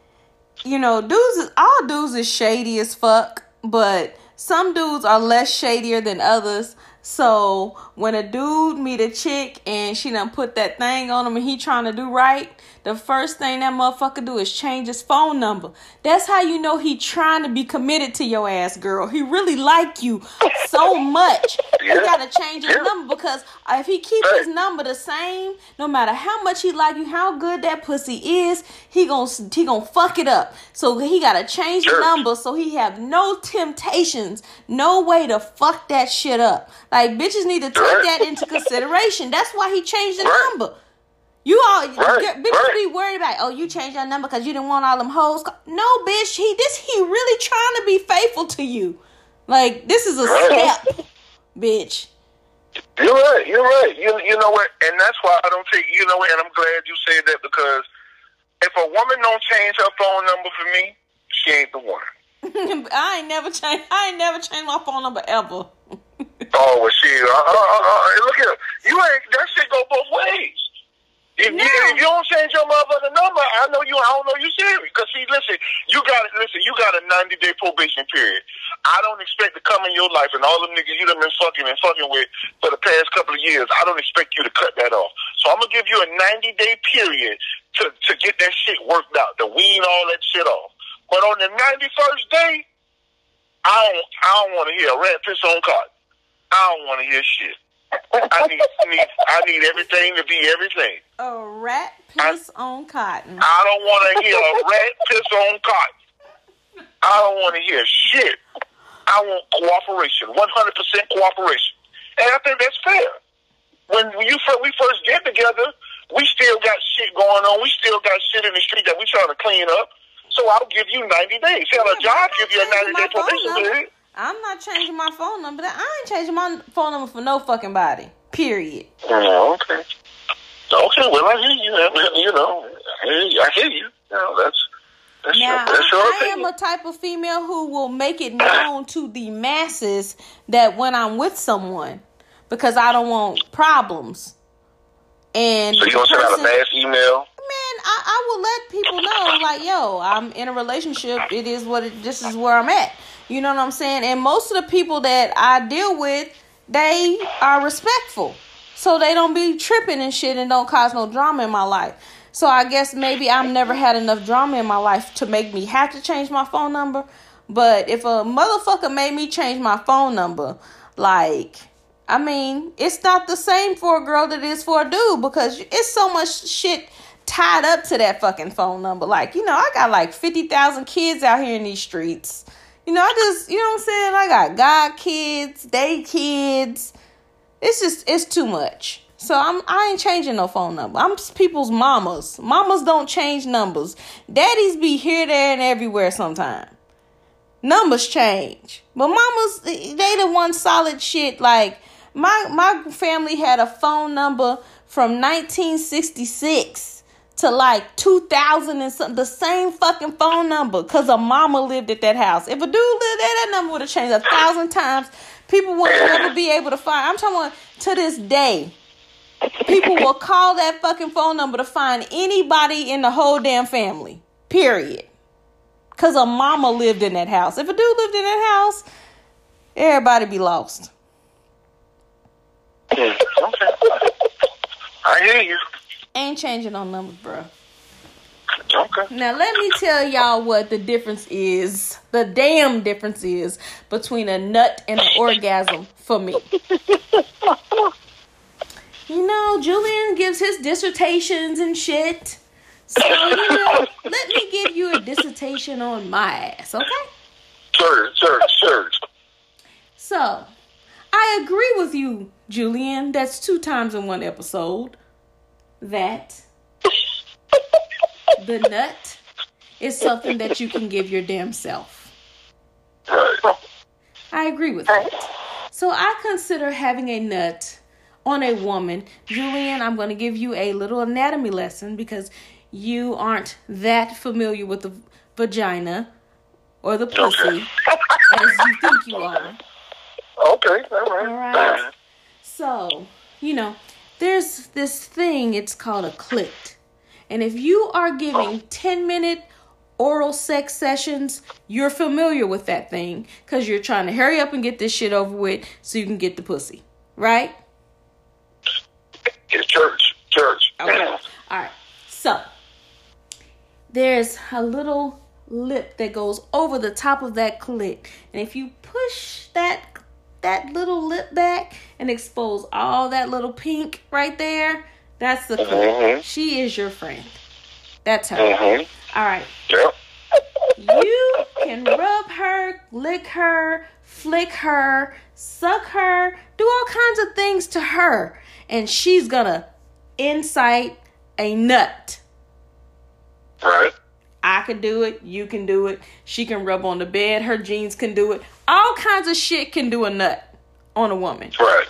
all dudes is shady as fuck, but some dudes are less shadier than others. So when a dude meet a chick and she done put that thing on him and he trying to do right, the first thing that motherfucker do is change his phone number. That's how you know he trying to be committed to your ass, girl. He really like you so much. He gotta change his number, because if he keep his number the same, no matter how much he like you, how good that pussy is, he gonna fuck it up. So he gotta change the number so he have no temptations, no way to fuck that shit up. Like, bitches need to take that into consideration. That's why he changed the number. You all, bitches be worried about, oh, you changed your number because you didn't want all them hoes. No, bitch, he really trying to be faithful to you. Like, this is a step, bitch. You're right. You know what? And that's why I don't think, and I'm glad you said that, because if a woman don't change her phone number for me, she ain't the one. I ain't never changed my phone number ever. Oh, well, shit. Look at her. That shit go both ways. If you don't change your motherfucking number, I don't know you serious. Because listen, you got a 90-day probation period. I don't expect to come in your life and all them niggas you done been fucking with for the past couple of years. I don't expect you to cut that off. So I'm gonna give you a 90-day period to get that shit worked out, to wean all that shit off. But on the 91st day, I don't want to hear a rat piss on cotton. I don't want to hear shit. I need everything to be everything. A rat piss on cotton. I don't want to hear a rat piss on cotton. I don't want to hear shit. I want cooperation, 100% cooperation. And I think that's fair. When we first get together, we still got shit going on. We still got shit in the street that we trying to clean up. So I'll give you 90 days. Tell a job, give you a 90-day probation period. I'm not changing my phone number. I ain't changing my phone number for no fucking body. Period. Oh, okay. Okay, well, I hear you. I hear you. That's your opinion. I am a type of female who will make it known to the masses that when I'm with someone, because I don't want problems. And so you gonna send out a mass email? Man, I will let people know, like, yo, I'm in a relationship. It is this is where I'm at. You know what I'm saying? And most of the people that I deal with, they are respectful. So they don't be tripping and shit and don't cause no drama in my life. So I guess maybe I've never had enough drama in my life to make me have to change my phone number. But if a motherfucker made me change my phone number, like, I mean, it's not the same for a girl that it is for a dude, because it's so much shit tied up to that fucking phone number. Like, you know, I got like 50,000 kids out here in these streets. You know, you know what I'm saying? I got god kids, they kids. It's too much. So I ain't changing no phone number. I'm people's mamas. Mamas don't change numbers. Daddies be here, there, and everywhere sometime. Numbers change. But mamas, they the one solid shit. Like, my family had a phone number from 1966 to like 2000 and something. The same fucking phone number, because a mama lived at that house. If a dude lived there, that number would have changed 1,000 times. People would never be able to find. I'm talking about to this day. People will call that fucking phone number to find anybody in the whole damn family. Period. Because a mama lived in that house. If a dude lived in that house, everybody be lost. Okay. I hear you. Ain't changing no numbers, bro. Okay. Now, let me tell y'all what the difference is. The damn difference is between a nut and an orgasm for me. You know, Julian gives his dissertations and shit. So, you know, let me give you a dissertation on my ass, okay? Sure. So, I agree with you, Julian. That's 2 times in one episode. That the nut is something that you can give your damn self. Right. I agree with that. So I consider having a nut on a woman. Julian, I'm going to give you a little anatomy lesson because you aren't that familiar with the vagina or the pussy as you think you are. Okay, all right. All right. So, you know, there's this thing, it's called a clit. And if you are giving 10-minute oral sex sessions, you're familiar with that thing because you're trying to hurry up and get this shit over with so you can get the pussy. Right? It's church. Okay. All right. So, there's a little lip that goes over the top of that clit. And if you push that little lip back and expose all that little pink right there, that's the clit. Mm-hmm. She is your friend. That's her. Mm-hmm. All right. Yep. You can rub her, lick her, flick her, suck her, do all kinds of things to her. And she's going to incite a nut. Right. I can do it. You can do it. She can rub on the bed. Her jeans can do it. All kinds of shit can do a nut on a woman. Right.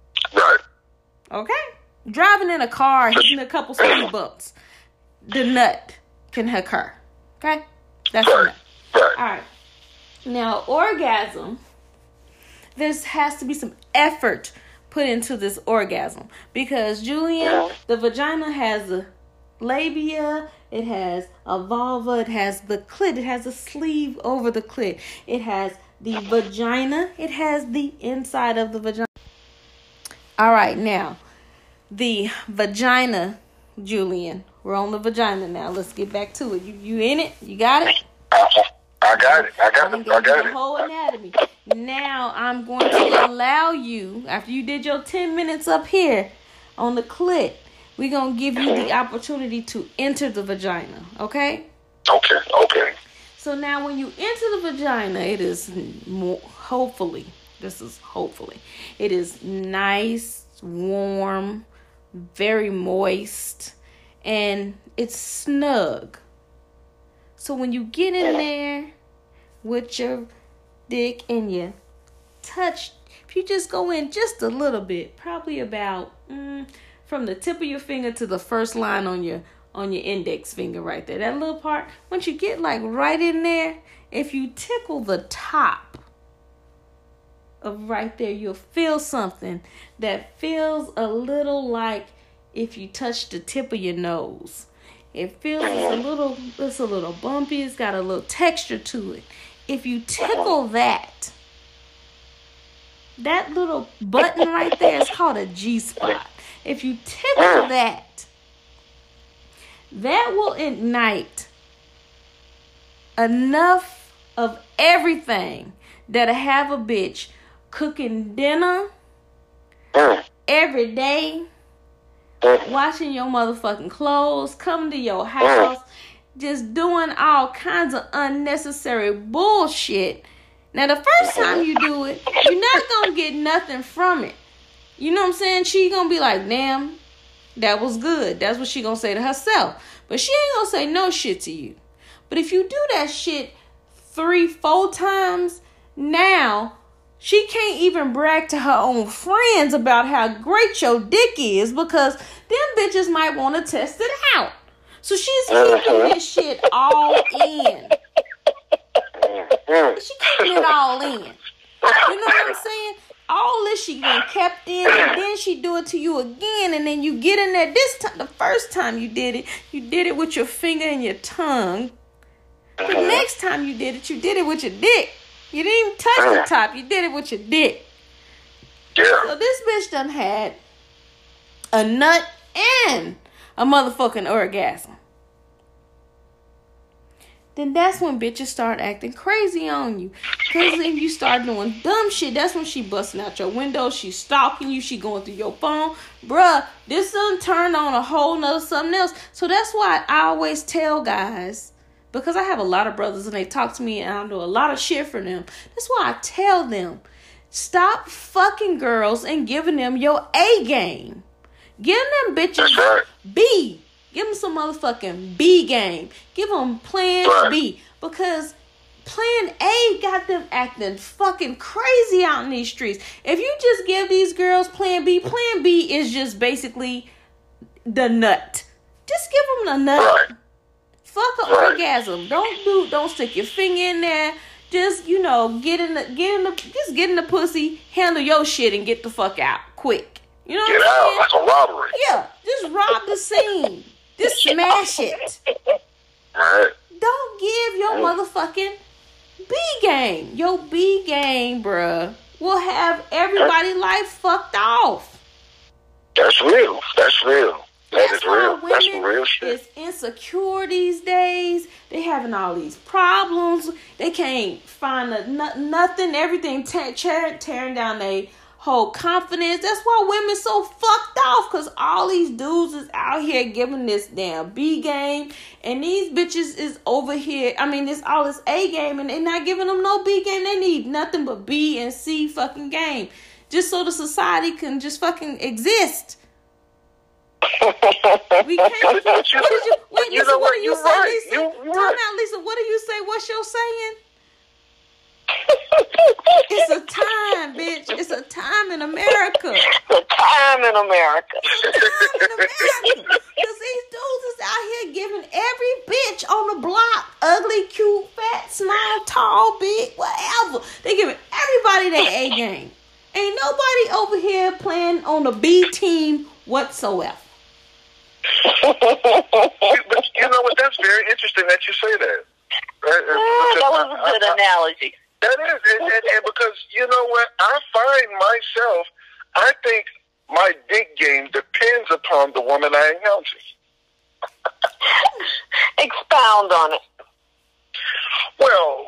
Okay? Driving in a car, hitting a couple speed bumps. The nut can occur. Okay? That's a nut. Right. All right. Now, orgasm, there has to be some effort put into this orgasm. Because, Julian, the vagina has a labia, it has a vulva, it has the clit, it has a sleeve over the clit, it has the vagina, it has the inside of the vagina. All right, now, the vagina, Julian, we're on the vagina now. Let's get back to it. You in it? You got it? I got it. I got the whole anatomy. Now I'm going to allow you, after you did your 10 minutes up here on the clit, we're going to give you the opportunity to enter the vagina, okay? Okay. So now when you enter the vagina, it is hopefully, it is nice, warm, very moist, and it's snug. So when you get in there with your dick and you touch, if you just go in just a little bit, probably about from the tip of your finger to the first line on your index finger right there, that little part, once you get like right in there, if you tickle the top of right there, you'll feel something that feels a little like if you touch the tip of your nose. It feels it's a little bumpy. It's got a little texture to it. If you tickle that little button right there is called a G-spot. If you tickle that will ignite enough of everything that'll have a bitch cooking dinner every day, washing your motherfucking clothes, coming to your house, just doing all kinds of unnecessary bullshit. Now, the first time you do it, you're not going to get nothing from it. You know what I'm saying? She going to be like, damn, that was good. That's what she going to say to herself. But she ain't going to say no shit to you. But if you do that shit 3-4 times, now she can't even brag to her own friends about how great your dick is, because them bitches might want to test it out. So she's keeping this shit all in. She keeping it all in. You know what I'm saying? All this she been kept in, and then she do it to you again, and then you get in there. This time, the first time you did it with your finger and your tongue. The next time you did it with your dick. You didn't even touch the top. You did it with your dick. Yeah. So this bitch done had a nut and a motherfucking orgasm. Then that's when bitches start acting crazy on you. Because then you start doing dumb shit. That's when she busting out your window. She stalking you. She going through your phone. Bruh, this done turned on a whole nother something else. So that's why I always tell guys, because I have a lot of brothers and they talk to me and I do a lot of shit for them. That's why I tell them, stop fucking girls and giving them your A game. Give them bitches B. Give them some motherfucking B game. Give them plan B. Because plan A got them acting fucking crazy out in these streets. If you just give these girls plan B is just basically the nut. Just give them the nut. Fuck an orgasm. Don't stick your finger in there. Just, get in the pussy, handle your shit and get the fuck out quick. You know what I'm saying? Like a robbery. Yeah, just rob the scene. Just smash it. Right. Don't give your motherfucking B game. Your B game, bruh, will have everybody life fucked off. That's real. That's real. That is real. That's some real shit. It's insecure these days. They having all these problems. They can't find nothing. Everything tearing down their whole confidence. That's why women so fucked off, because all these dudes is out here giving this damn B game, and these bitches is over here. I mean, it's all this A game, and they're not giving them no B game. They need nothing but B and C fucking game, just so the society can just fucking exist. We can't. What do you say, Lisa? Time out, Lisa. What do you say? What's your saying? It's a time, bitch. It's a time in America. The time in America. Because these dudes is out here giving every bitch on the block, ugly, cute, fat, small, tall, big, whatever. They giving everybody their A game. Ain't nobody over here playing on the B team whatsoever. But you know what? That's very interesting that you say that. That was a good analogy. That is, and because you know what, I find myself, I think my dick game depends upon the woman I encounter. Expound on it. Well,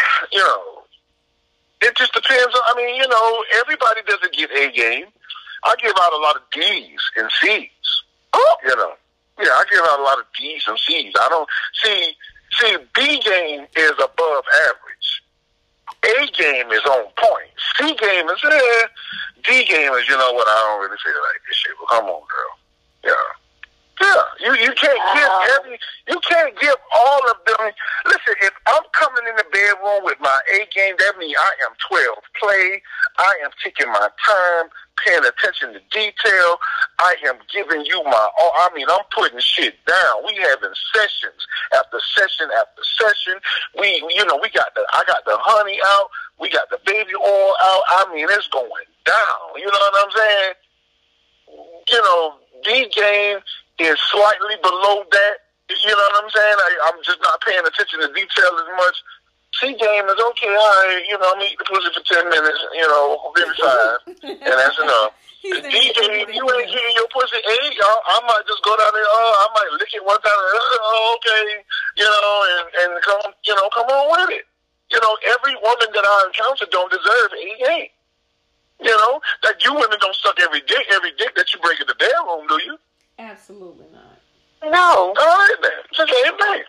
it just depends on, everybody doesn't get A game. I give out a lot of D's and C's. Oh. Yeah, I give out a lot of D's and C's. I don't, see, B game is above average. A game is on point. C game is D game is, I don't really feel like this shit. Well, come on, girl. Yeah. You can't give all of them. Listen, if I'm coming in the bedroom with my A game, that means I am 12 play. I am taking my time, paying attention to detail. I am giving you my all. I'm putting shit down. We having sessions after session after session. I got the honey out. We got the baby oil out. It's going down. You know what I'm saying? D game is slightly below that. You know what I'm saying? I'm just not paying attention to detail as much. C game is okay, all right. You know, I'm eating the pussy for 10 minutes. You know, maybe 5, and that's enough. D game, you ain't getting your pussy 8. I might just go down there. I might lick it one time. Okay, you know, and come, you know, come on with it. You know, every woman that I encounter don't deserve a game. You know, that you women don't suck every dick that you break in the bedroom, do you? Absolutely not. No. All right, then. It's the same thing.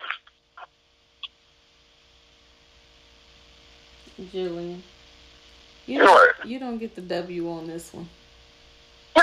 Julian, you don't get the W on this one. I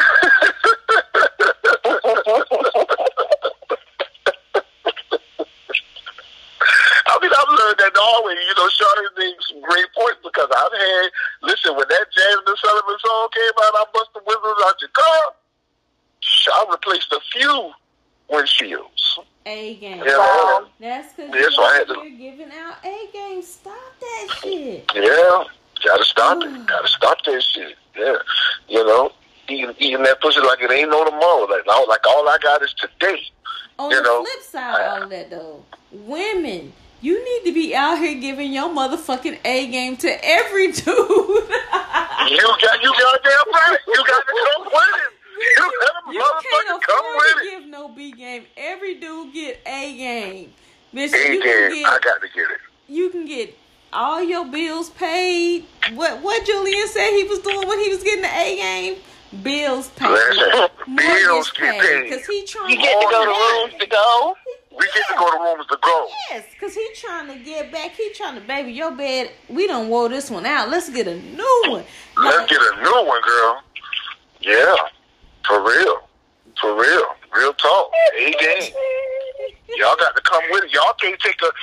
mean, I've learned that always. You know, Shawty makes some great points because I've had, listen, when that Jasmine Sullivan song came out, I bust the windows out your car. I replaced a few windshields. A game. Yeah, that's because you're giving out A game. Stop that shit. Yeah, gotta stop it. Gotta stop that shit. Yeah, you know, eating that pussy like it ain't no tomorrow. Like all I got is today. On the flip side of all of that, though, women, you need to be out here giving your motherfucking A game to every dude. You goddamn right. You got to come with it. You can't afford to give no B game. Every dude get A game. Bitch, A game. I got to get it. You can get all your bills paid. What Julian said he was doing when he was getting the A game? Bills paid. Bills get paid. Because he trying you get to go to rooms to go. We get to go to rooms to go. Yes, because he trying to get back. He trying to, baby, your bed, we done wore this one out. Let's get a new one. Let's get a new one, girl. Yeah. For real. Real talk. A game. Y'all got to come with it. Y'all can't take a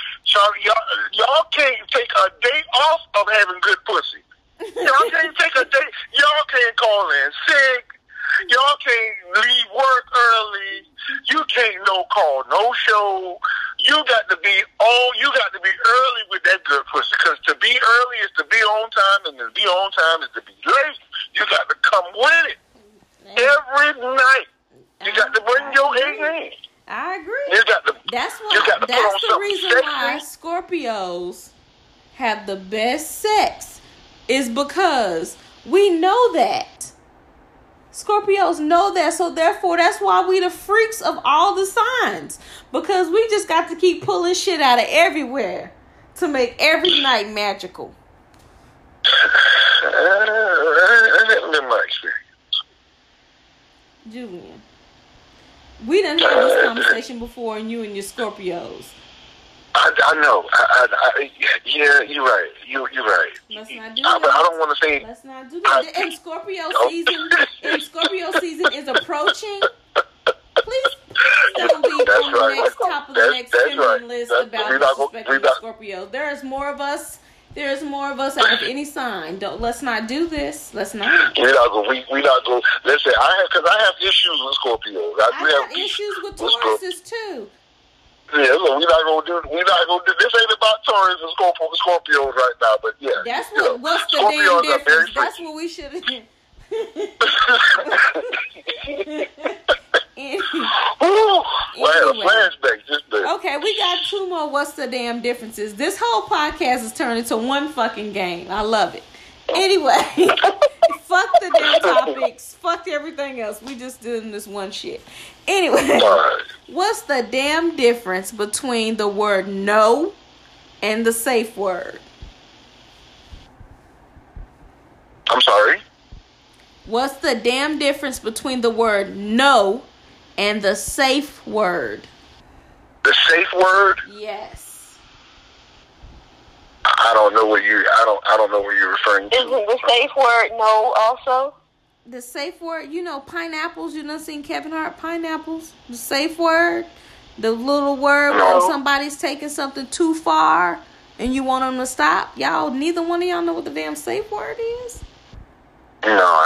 day off of having good pussy. Y'all can't take a day. Y'all can't call in sick. Y'all can't leave work early. You can't no call, no show. You got to be early with that good pussy. Because to be early is to be on time, and to be on time is to be late. You got to come with it. Every night. You got to bring your A game. I agree. You got to, that's the reason why Scorpios have the best sex, is because we know that. Scorpios know that, so therefore that's why we the freaks of all the signs. Because we just got to keep pulling shit out of everywhere to make every night magical. That hasn't been my experience. Julian, we done had this conversation before, and you and your Scorpios. I know. Yeah, you're right. You're right. Let's not do that. But I don't want to say. Let's not do that. And Scorpio season is approaching. Please don't be on the top of the next trending list about disrespecting Scorpio. There's more of us out of any sign. Let's not do this. Let's not. We not go. Listen, I have issues with Scorpios. I have issues with Tauruses too. Yeah, so we're not gonna do. This ain't about Taurus and Scorpios right now. But yeah, that's what's the damn difference. That's what we should have. Okay, we got 2 more what's the damn differences. This whole podcast has turned into one fucking game. I love it. Anyway, fuck the damn topics. Fuck everything else. We just doing this one shit. Anyway, what's the damn difference between the word no and the safe word? I'm sorry? What's the damn difference between the word no and the safe word? The safe word? Yes. I don't know what you're referring to. Isn't the safe word no also? The safe word, pineapples. You done seen Kevin Hart pineapples? The safe word, the little word when somebody's taking something too far and you want them to stop. Y'all, neither one of y'all know what the damn safe word is. No,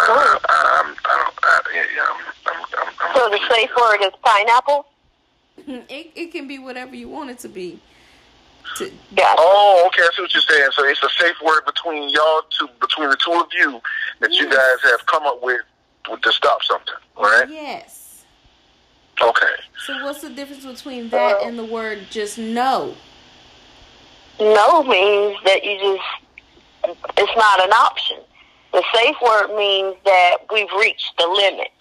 So the safe word is pineapple? It can be whatever you want it to be. Oh, okay, I see what you're saying. So it's a safe word between the two of you that you guys have come up with to stop something, right? Yes. Okay. So what's the difference between that and the word just no? No means that it's not an option. The safe word means that we've reached the limit.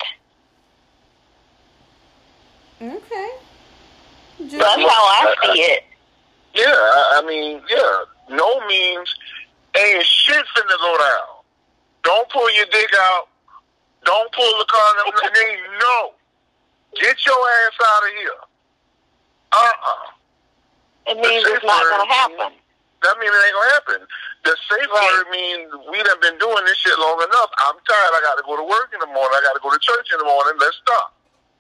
Okay. That's how I see it. Yeah, I mean, yeah. No means ain't shit finna go down. Don't pull your dick out. Don't pull the condom. Ain't no. Get your ass out of here. It means it's not going to happen. That means it ain't going to happen. The safe word means we done been doing this shit long enough. I'm tired. I got to go to work in the morning. I got to go to church in the morning. Let's stop.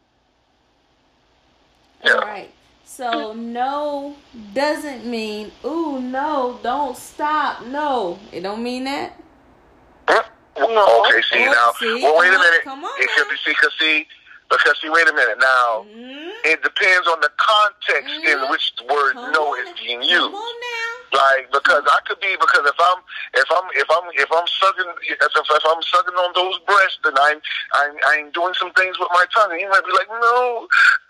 Yeah. All right. So no doesn't mean, ooh, no, don't stop. No. It don't mean that? No. Okay, see now. Well, wait a minute. Come on. It could be, because wait a minute. Now, it depends on the context in which the word no is being used. Come on now. Like, because if I'm sucking on those breasts, then I'm doing some things with my tongue, and you might be like, no.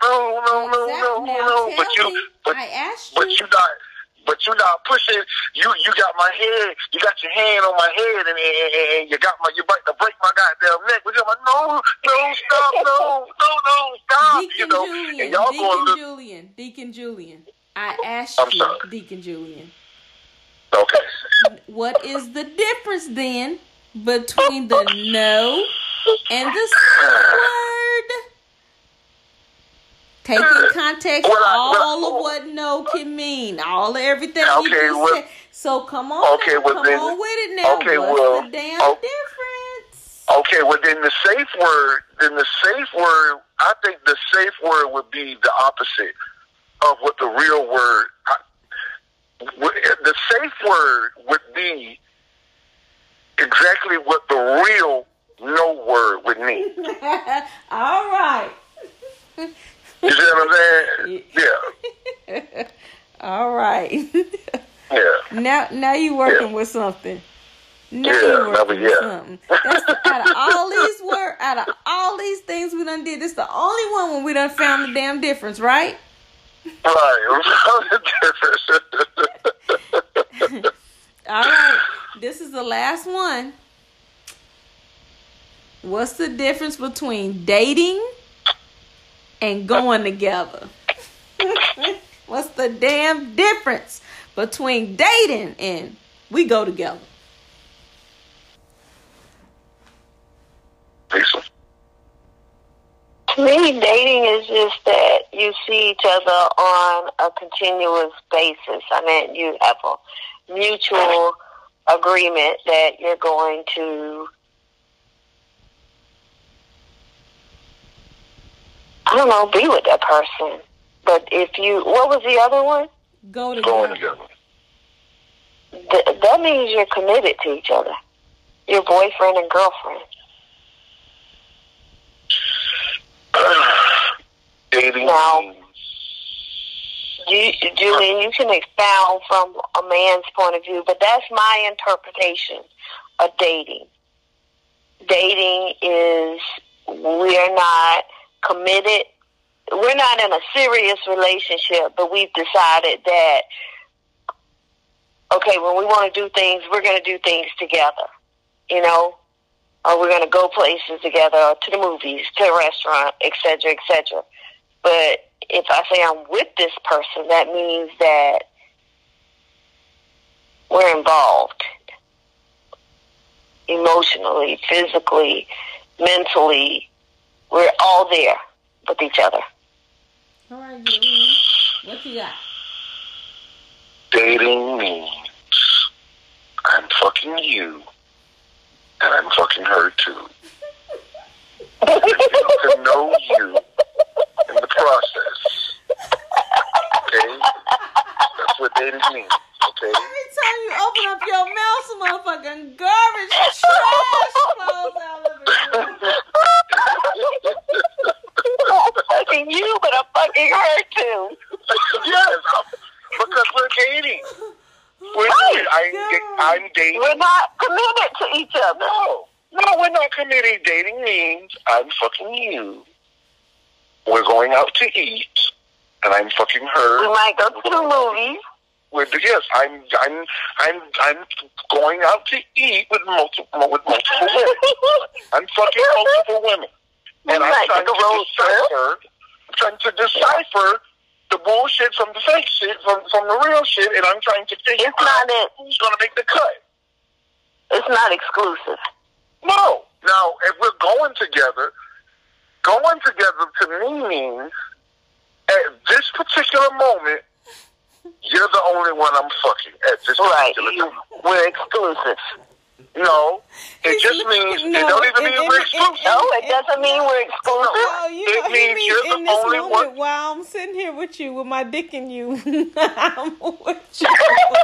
But you're not pushing. You got my head. You got your hand on my head, and you about to break my goddamn neck. But you're like, no, stop, no, stop. Deacon Julian. I asked I'm sorry. Deacon Julian. Okay. What is the difference then between the no and the word? Take in context all of what no can mean, all of everything you just said. So come on, come on with it now. Okay, what's the damn difference? Okay, well then the safe word, I think the safe word would be the opposite of what the real word. The safe word would be exactly what the real no word would mean. All right. You see what I'm saying? Yeah. All right. Yeah. Now you working with something. Now you working with something. That's out of all these things we done did, this is the only one when we done found the damn difference, right? Right. All right. This is the last one. What's the difference between dating and going together? What's the damn difference between dating and we go together? To me, dating is just that you see each other on a continuous basis. I mean, you have a mutual agreement that you're going to, I don't know, be with that person. But what was the other one? Go together. That means you're committed to each other. Your boyfriend and girlfriend. Dating. Now, Julian, you can expound from a man's point of view, but that's my interpretation of dating. Dating is we're not committed. We're not in a serious relationship, but we've decided that, okay, when we want to do things, we're going to do things together, you know? Or we're going to go places together, or to the movies, to a restaurant, et cetera, et cetera. But if I say I'm with this person, that means that we're involved emotionally, physically, mentally. We're all there with each other. All right, Julian. What you got? Dating means I'm fucking you. And I'm fucking her too. And you to know you in the process. Okay? That's what dating means. Okay? Every time you open up your mouth, some motherfucking garbage trash falls out of it. I'm fucking you, but I'm fucking her too. Yes, because we're dating. I'm dating. We're not committed to each other. No, we're not committed. Dating means I'm fucking you. we're going out to eat, and I'm fucking her. We might go to the movies. Yes, I'm going out to eat with multiple women. I'm fucking multiple women, and I'm trying to decipher the bullshit from the fake shit, from the real shit, and I'm trying to figure out who's going to make the cut. It's not exclusive. No. Now, if we're going together to me means at this particular moment, you're the only one I'm fucking at this particular time. We're exclusive. No, it just means it don't even mean we're exclusive. No, it doesn't mean we're exclusive. No, it means you're the only one. While I'm sitting here with you, with my dick in you, I'm with you.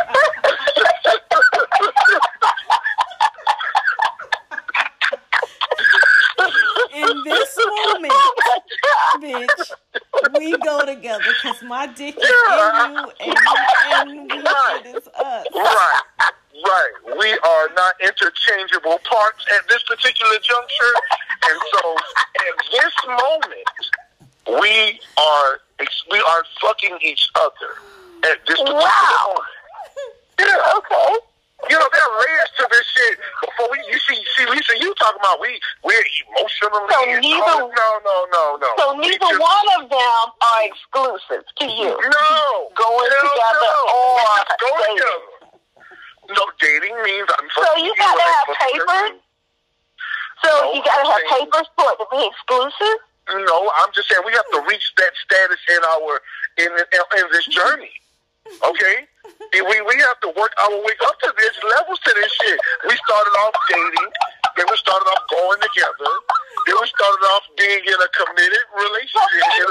In this moment, bitch, we go together because my dick is in you and it is us. Right. We are not interchangeable parts at this particular juncture. And so at this moment, we are fucking each other at this particular moment. Yeah. Okay. You know, there are layers to this shit. Before you see, Lisa, you talking about we're emotionally. So neither. No. So neither one of them are exclusive to you. No. Going together or dating. No, dating means I'm. So you gotta have papers. So you gotta have papers for it to be exclusive. No, I'm just saying we have to reach that status in this journey. Okay. We have to work our way up to this levels to this shit. We started off dating, then we started off going together, then we started off being in a committed relationship.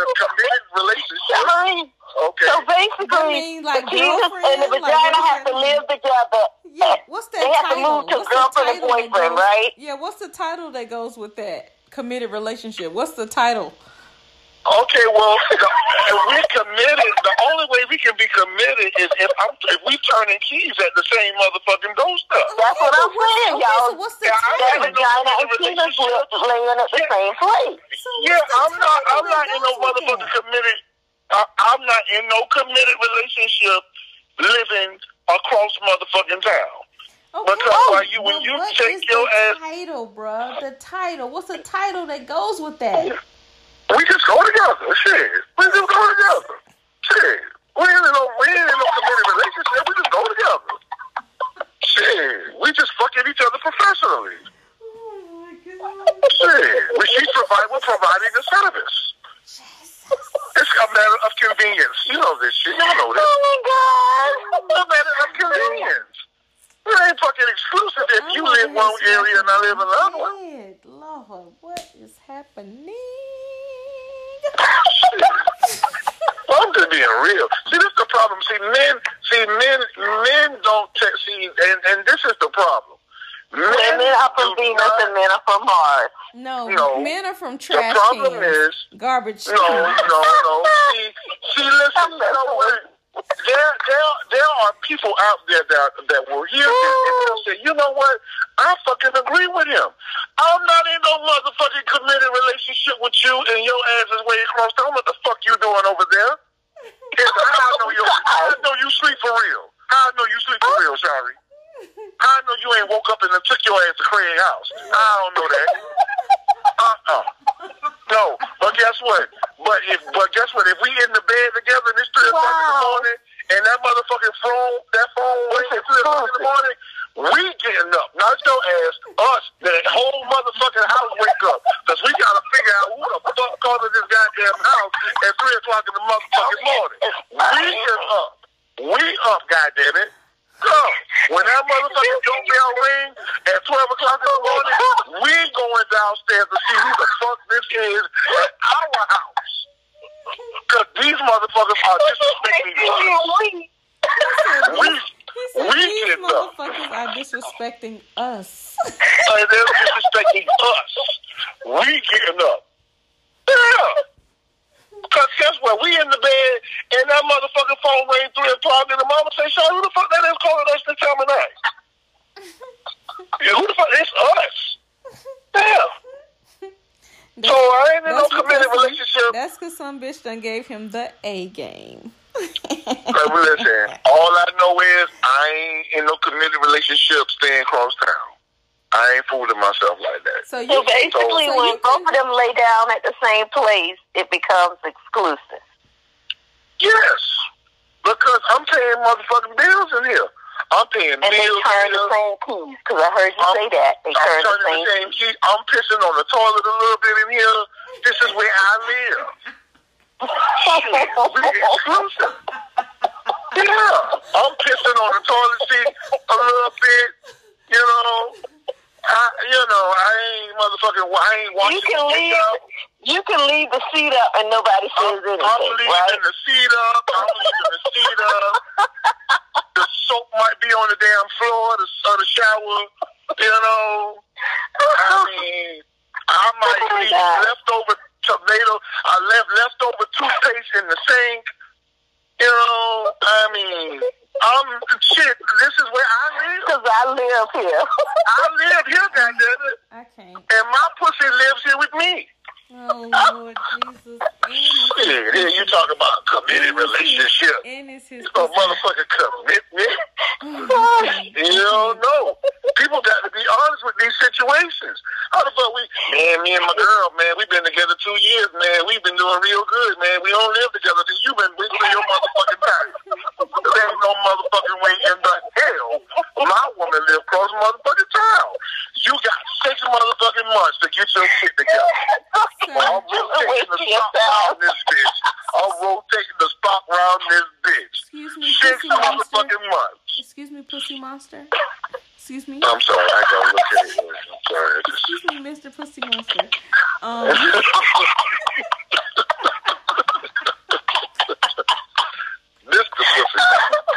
Okay. So basically, the penis and the vagina have to live together. Yeah. What's that? They have to move to girlfriend and boyfriend, right? Yeah. What's the title that goes with that committed relationship? What's the title? Okay, well, if we're committed, the only way we can be committed is if we turning keys at the same motherfucking ghost stuff. That's what I'm saying, y'all. So what's the title? That vagina and penis laying at the same place. I'm not in no motherfucking committed. I'm not in no committed relationship living across motherfucking town. Okay. Because when you take your ass, title, bro. The title. What's the title that goes with that? We just go together. Shit. We just go together. Shit. We ain't in no committed relationship. We just go together. Shit. We just fucking each other professionally. Oh my God. Shit. We're providing a service. It's a matter of convenience. You know this shit. You know this. Oh my God. It's a matter of convenience. It ain't fucking exclusive if you live one area and I live in another one. Lord, what is happening? I'm just being real. See, this is the problem. Men don't see, and this is the problem. Women are from Venus and men are from Mars. No, men are from trash The problem cans. is Garbage. No. See, listen. You know what? There are people out there that will hear this and they'll say, you know what? I fucking agree with him. I'm not in no motherfucking committed relationship with you and your ass is way across town. What the fuck you doing over there? I know you sleep for real. I know you sleep for real, Shari. I know you ain't woke up and took your ass to Craig House. I don't know that. No, but guess what? But guess what? If we in the bed together and it's 3 o'clock in the morning and that motherfucking phone rings at 3 o'clock in the morning, we getting up. Not your ass, us, the whole motherfucking house wake up. Because we got to figure out who the fuck calling this goddamn house at 3 o'clock in the motherfucking morning. We is up. We up, goddammit. So, when that motherfucking doorbell ring at 12 o'clock in the morning, we going downstairs to see who the fuck this is at our house. Because these motherfuckers are disrespecting us. These motherfuckers are disrespecting us. They're disrespecting us. We getting up. Yeah. Because guess what? We in the bed, and that motherfucking phone rang 3 o'clock, and the mama say, Sean, who the fuck that is calling us this time of night? Yeah, who the fuck? It's us. Yeah. So I ain't in no committed relationship. That's because some bitch done gave him the A game. Listen, all I know is I ain't in no committed relationship staying across town. I ain't fooling myself like that. So basically, when both of them lay down at the same place, it becomes exclusive. Yes, because I'm paying motherfucking bills in here. I'm paying bills in here. And they turn the same keys, because I heard you say that. They turn the same keys. I'm pissing on the toilet a little bit in here. This is where I live. Shit, we exclusive. Yeah, I'm pissing on the toilet seat a little bit, you know. I ain't motherfucking. I ain't watching. You can leave the seat up and nobody says anything. I'm leaving the seat up. The soap might be on the damn floor of the shower. You know. I mean, I might leave leftover tomato. I left leftover toothpaste in the sink. You know. I mean. Shit, this is where I live. Because I live here. I live here, goddammit. I can't. And my pussy lives here with me. Oh, Lord Jesus. Shit, here you talk about committed relationship. A motherfucking commitment. You don't know. People got to be honest with these situations. How the fuck me and my girl, man, we've been together 2 years, man. We've been doing real good, man. We don't live together. You've been wasting your motherfucking time. There ain't no motherfucking way in the hell my woman live across motherfucking town. You got 6 motherfucking months to get your shit together. I'm rotating the spot around this bitch. Excuse me, 6 motherfucking months. Excuse me, Pussy Monster. Excuse me. I'm sorry, I gotta look at it. I'm sorry. Excuse me, Mr. Pussy Monster. This the pussy.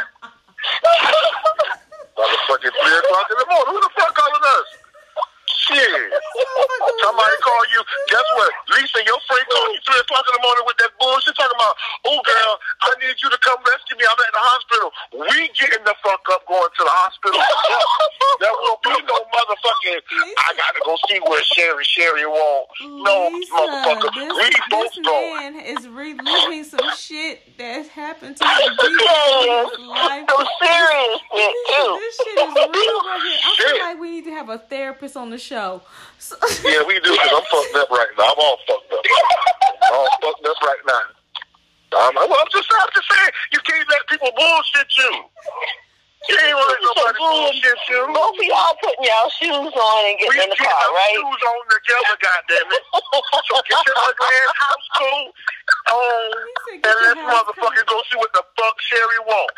Motherfucking 3 o'clock in the morning. Who the fuck calling us? Shit. Somebody call you. Guess what? Lisa, your friend called you 3 o'clock in the morning with that bullshit talking about, oh girl, I need you to come rescue me. I'm at the hospital. We getting the fuck up going to the hospital. There won't be no motherfucking, I gotta go see where Sherry won't. No, Lisa, motherfucker. We both this go. man is reliving some shit that happened to him in his life. So serious shit, too. This shit is real right here. I feel like we need to have a therapist on the show. So, yeah, we do, because I'm fucked up right now. I'm all fucked up. I'm all fucked up right now. I'm just saying, you can't let people bullshit you. You ain't gonna let nobody bullshit you. Both of y'all putting y'all shoes on and getting in the car, right? We get our shoes on together, goddammit. So get your ugly ass house coat on, and let's motherfucking go see what the fuck Sherry wants.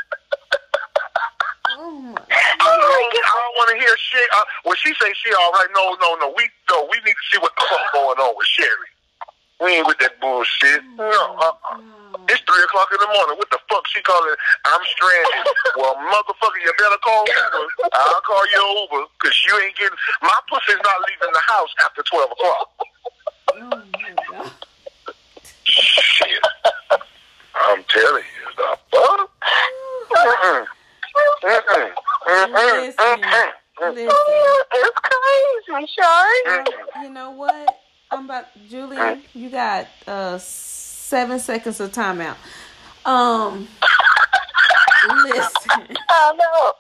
oh my I don't want to hear shit. When she say she all right, no. We need to see what the fuck going on with Sherry. We ain't with that bullshit. No. It's 3 o'clock in the morning. What the fuck she calling? I'm stranded. Well, motherfucker, you better call Uber. I'll call you Uber, because you ain't getting. My pussy's not leaving the house after 12 o'clock. Oh my God. Shit. I'm telling you, the fuck. Listen. It's crazy, Sean. You know what? Julian, you got 7 seconds of timeout. Listen. Oh no.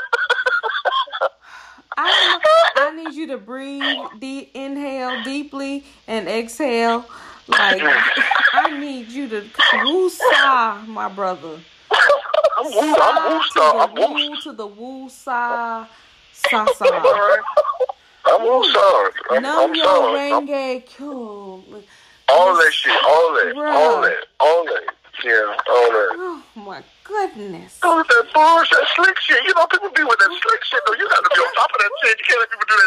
I need you to breathe, inhale deeply and exhale. Like, I need you to woo-saw, my brother. I'm woo to the woo-saw, sa-sa. I'm sorry. I'm sorry. All that shit, all that. Yeah, all that. Oh my goodness. Oh, that bullshit, that slick shit. You know, people be with that slick shit, though. You gotta be on top of that shit. You can't let people do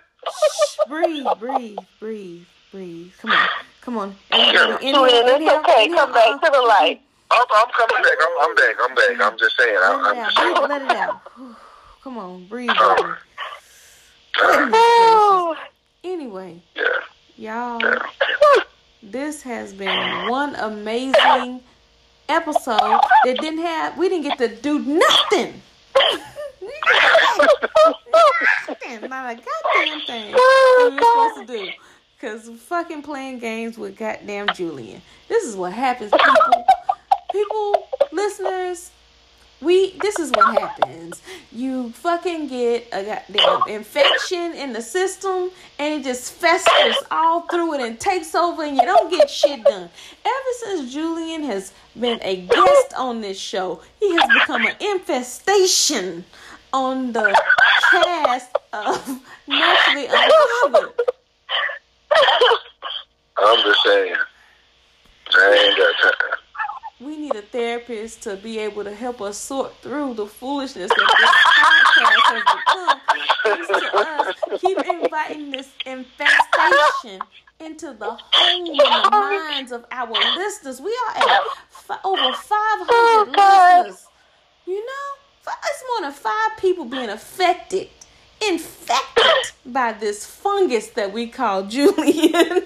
that shit. Breathe. Come on. Inhale, it's okay. Come back to the light. I'm coming back. I'm back. I'm just saying. Let it out. Come on, breathe. Anyway, y'all, this has been one amazing episode that we didn't get to do nothing. Not a goddamn thing we were supposed to do. Because fucking playing games with goddamn Julian. This is what happens, people, listeners. This is what happens. You fucking get a goddamn infection in the system, and it just festers all through it and takes over, and you don't get shit done. Ever since Julian has been a guest on this show, he has become an infestation on the cast of Naturally Unbothered. I'm just saying, I ain't got time. We need a therapist to be able to help us sort through the foolishness that this podcast has become. Thanks to us, keep inviting this infestation into the home and the minds of our listeners. We are at over 500 listeners. You know, it's more than 5 people being infected by this fungus that we call Julian.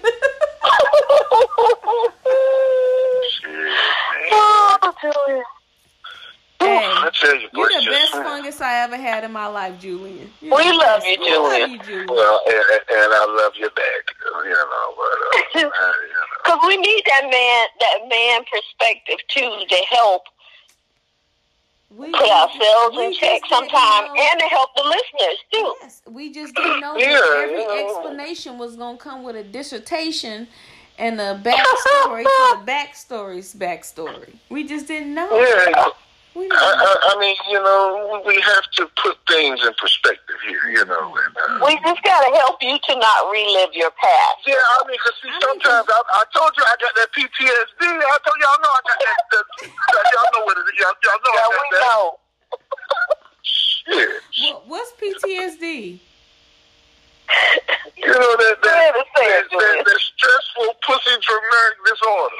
Hey, you're the best fungus I ever had in my life, Julian. We love you, Julian. Well, and I love you back, you know. But because we need that man perspective too to help put ourselves in check sometimes, and to help the listeners too. Yes, we just didn't know that every explanation was gonna come with a dissertation and a backstory to the backstory's backstory. We just didn't know. Yeah. I mean, you know, we have to put things in perspective here, you know. And, we just got to help you to not relive your past. Yeah, I mean, because sometimes I told you I got that PTSD. I told y'all know I got that. Y'all know what it is. Y'all know I got that. Shit. What's PTSD? You know, that stressful pussy traumatic disorder.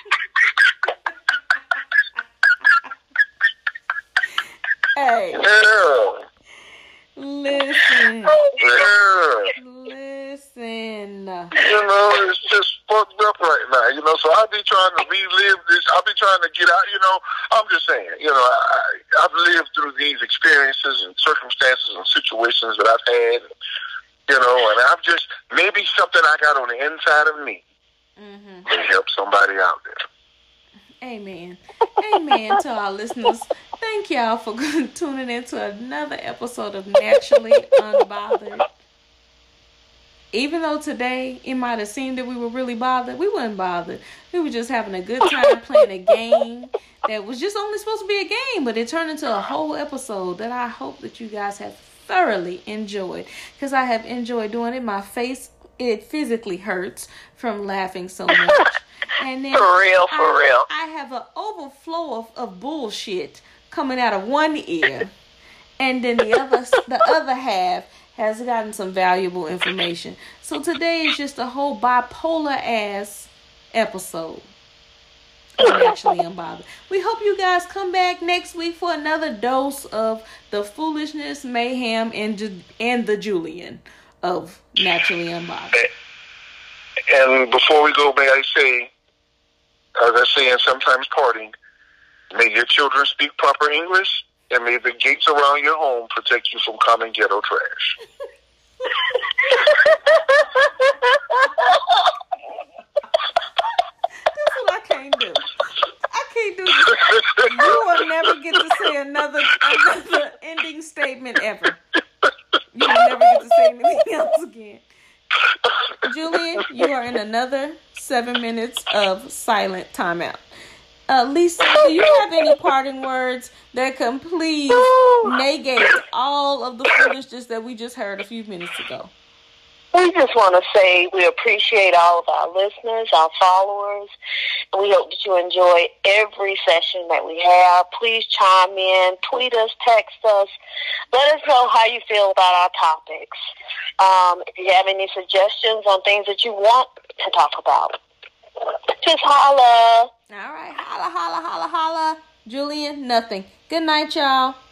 Hey. Yeah. Listen. Yeah. Listen. You know, it's just fucked up right now, you know, so I'll be trying to relive this. I'll be trying to get out, you know. I'm just saying, you know, I've lived through these experiences and circumstances and situations that I've had, you know, and I've just, maybe something I got on the inside of me may help somebody out there. Amen. Amen to our listeners. Thank y'all for tuning in to another episode of Naturally Unbothered. Even though today it might have seemed that we were really bothered, we weren't bothered. We were just having a good time playing a game that was just only supposed to be a game, but it turned into a whole episode that I hope that you guys have thoroughly enjoyed, because I have enjoyed doing it. My face, it physically hurts from laughing so much. And then for real. I have an overflow of bullshit coming out of one ear, and then the other half has gotten some valuable information. So today is just a whole bipolar ass episode of Naturally Unbothered. We hope you guys come back next week for another dose of the foolishness, mayhem, and the Julian of Naturally Unbothered. And before we go, may I say, as I say in sometimes parting, may your children speak proper English, and may the gates around your home protect you from common ghetto trash. That's what I can't do. I can't do this. You will never get to say another ending statement ever. You will never get to say anything else again. Julian, you are in another 7 minutes of silent timeout. Lisa, do you have any parting words that can please negate all of the foolishness that we just heard a few minutes ago? We just want to say we appreciate all of our listeners, our followers. And we hope that you enjoy every session that we have. Please chime in, tweet us, text us. Let us know how you feel about our topics. If you have any suggestions on things that you want to talk about, just holla. All right, holla, holla, holla, holla. Julian, nothing. Good night, y'all.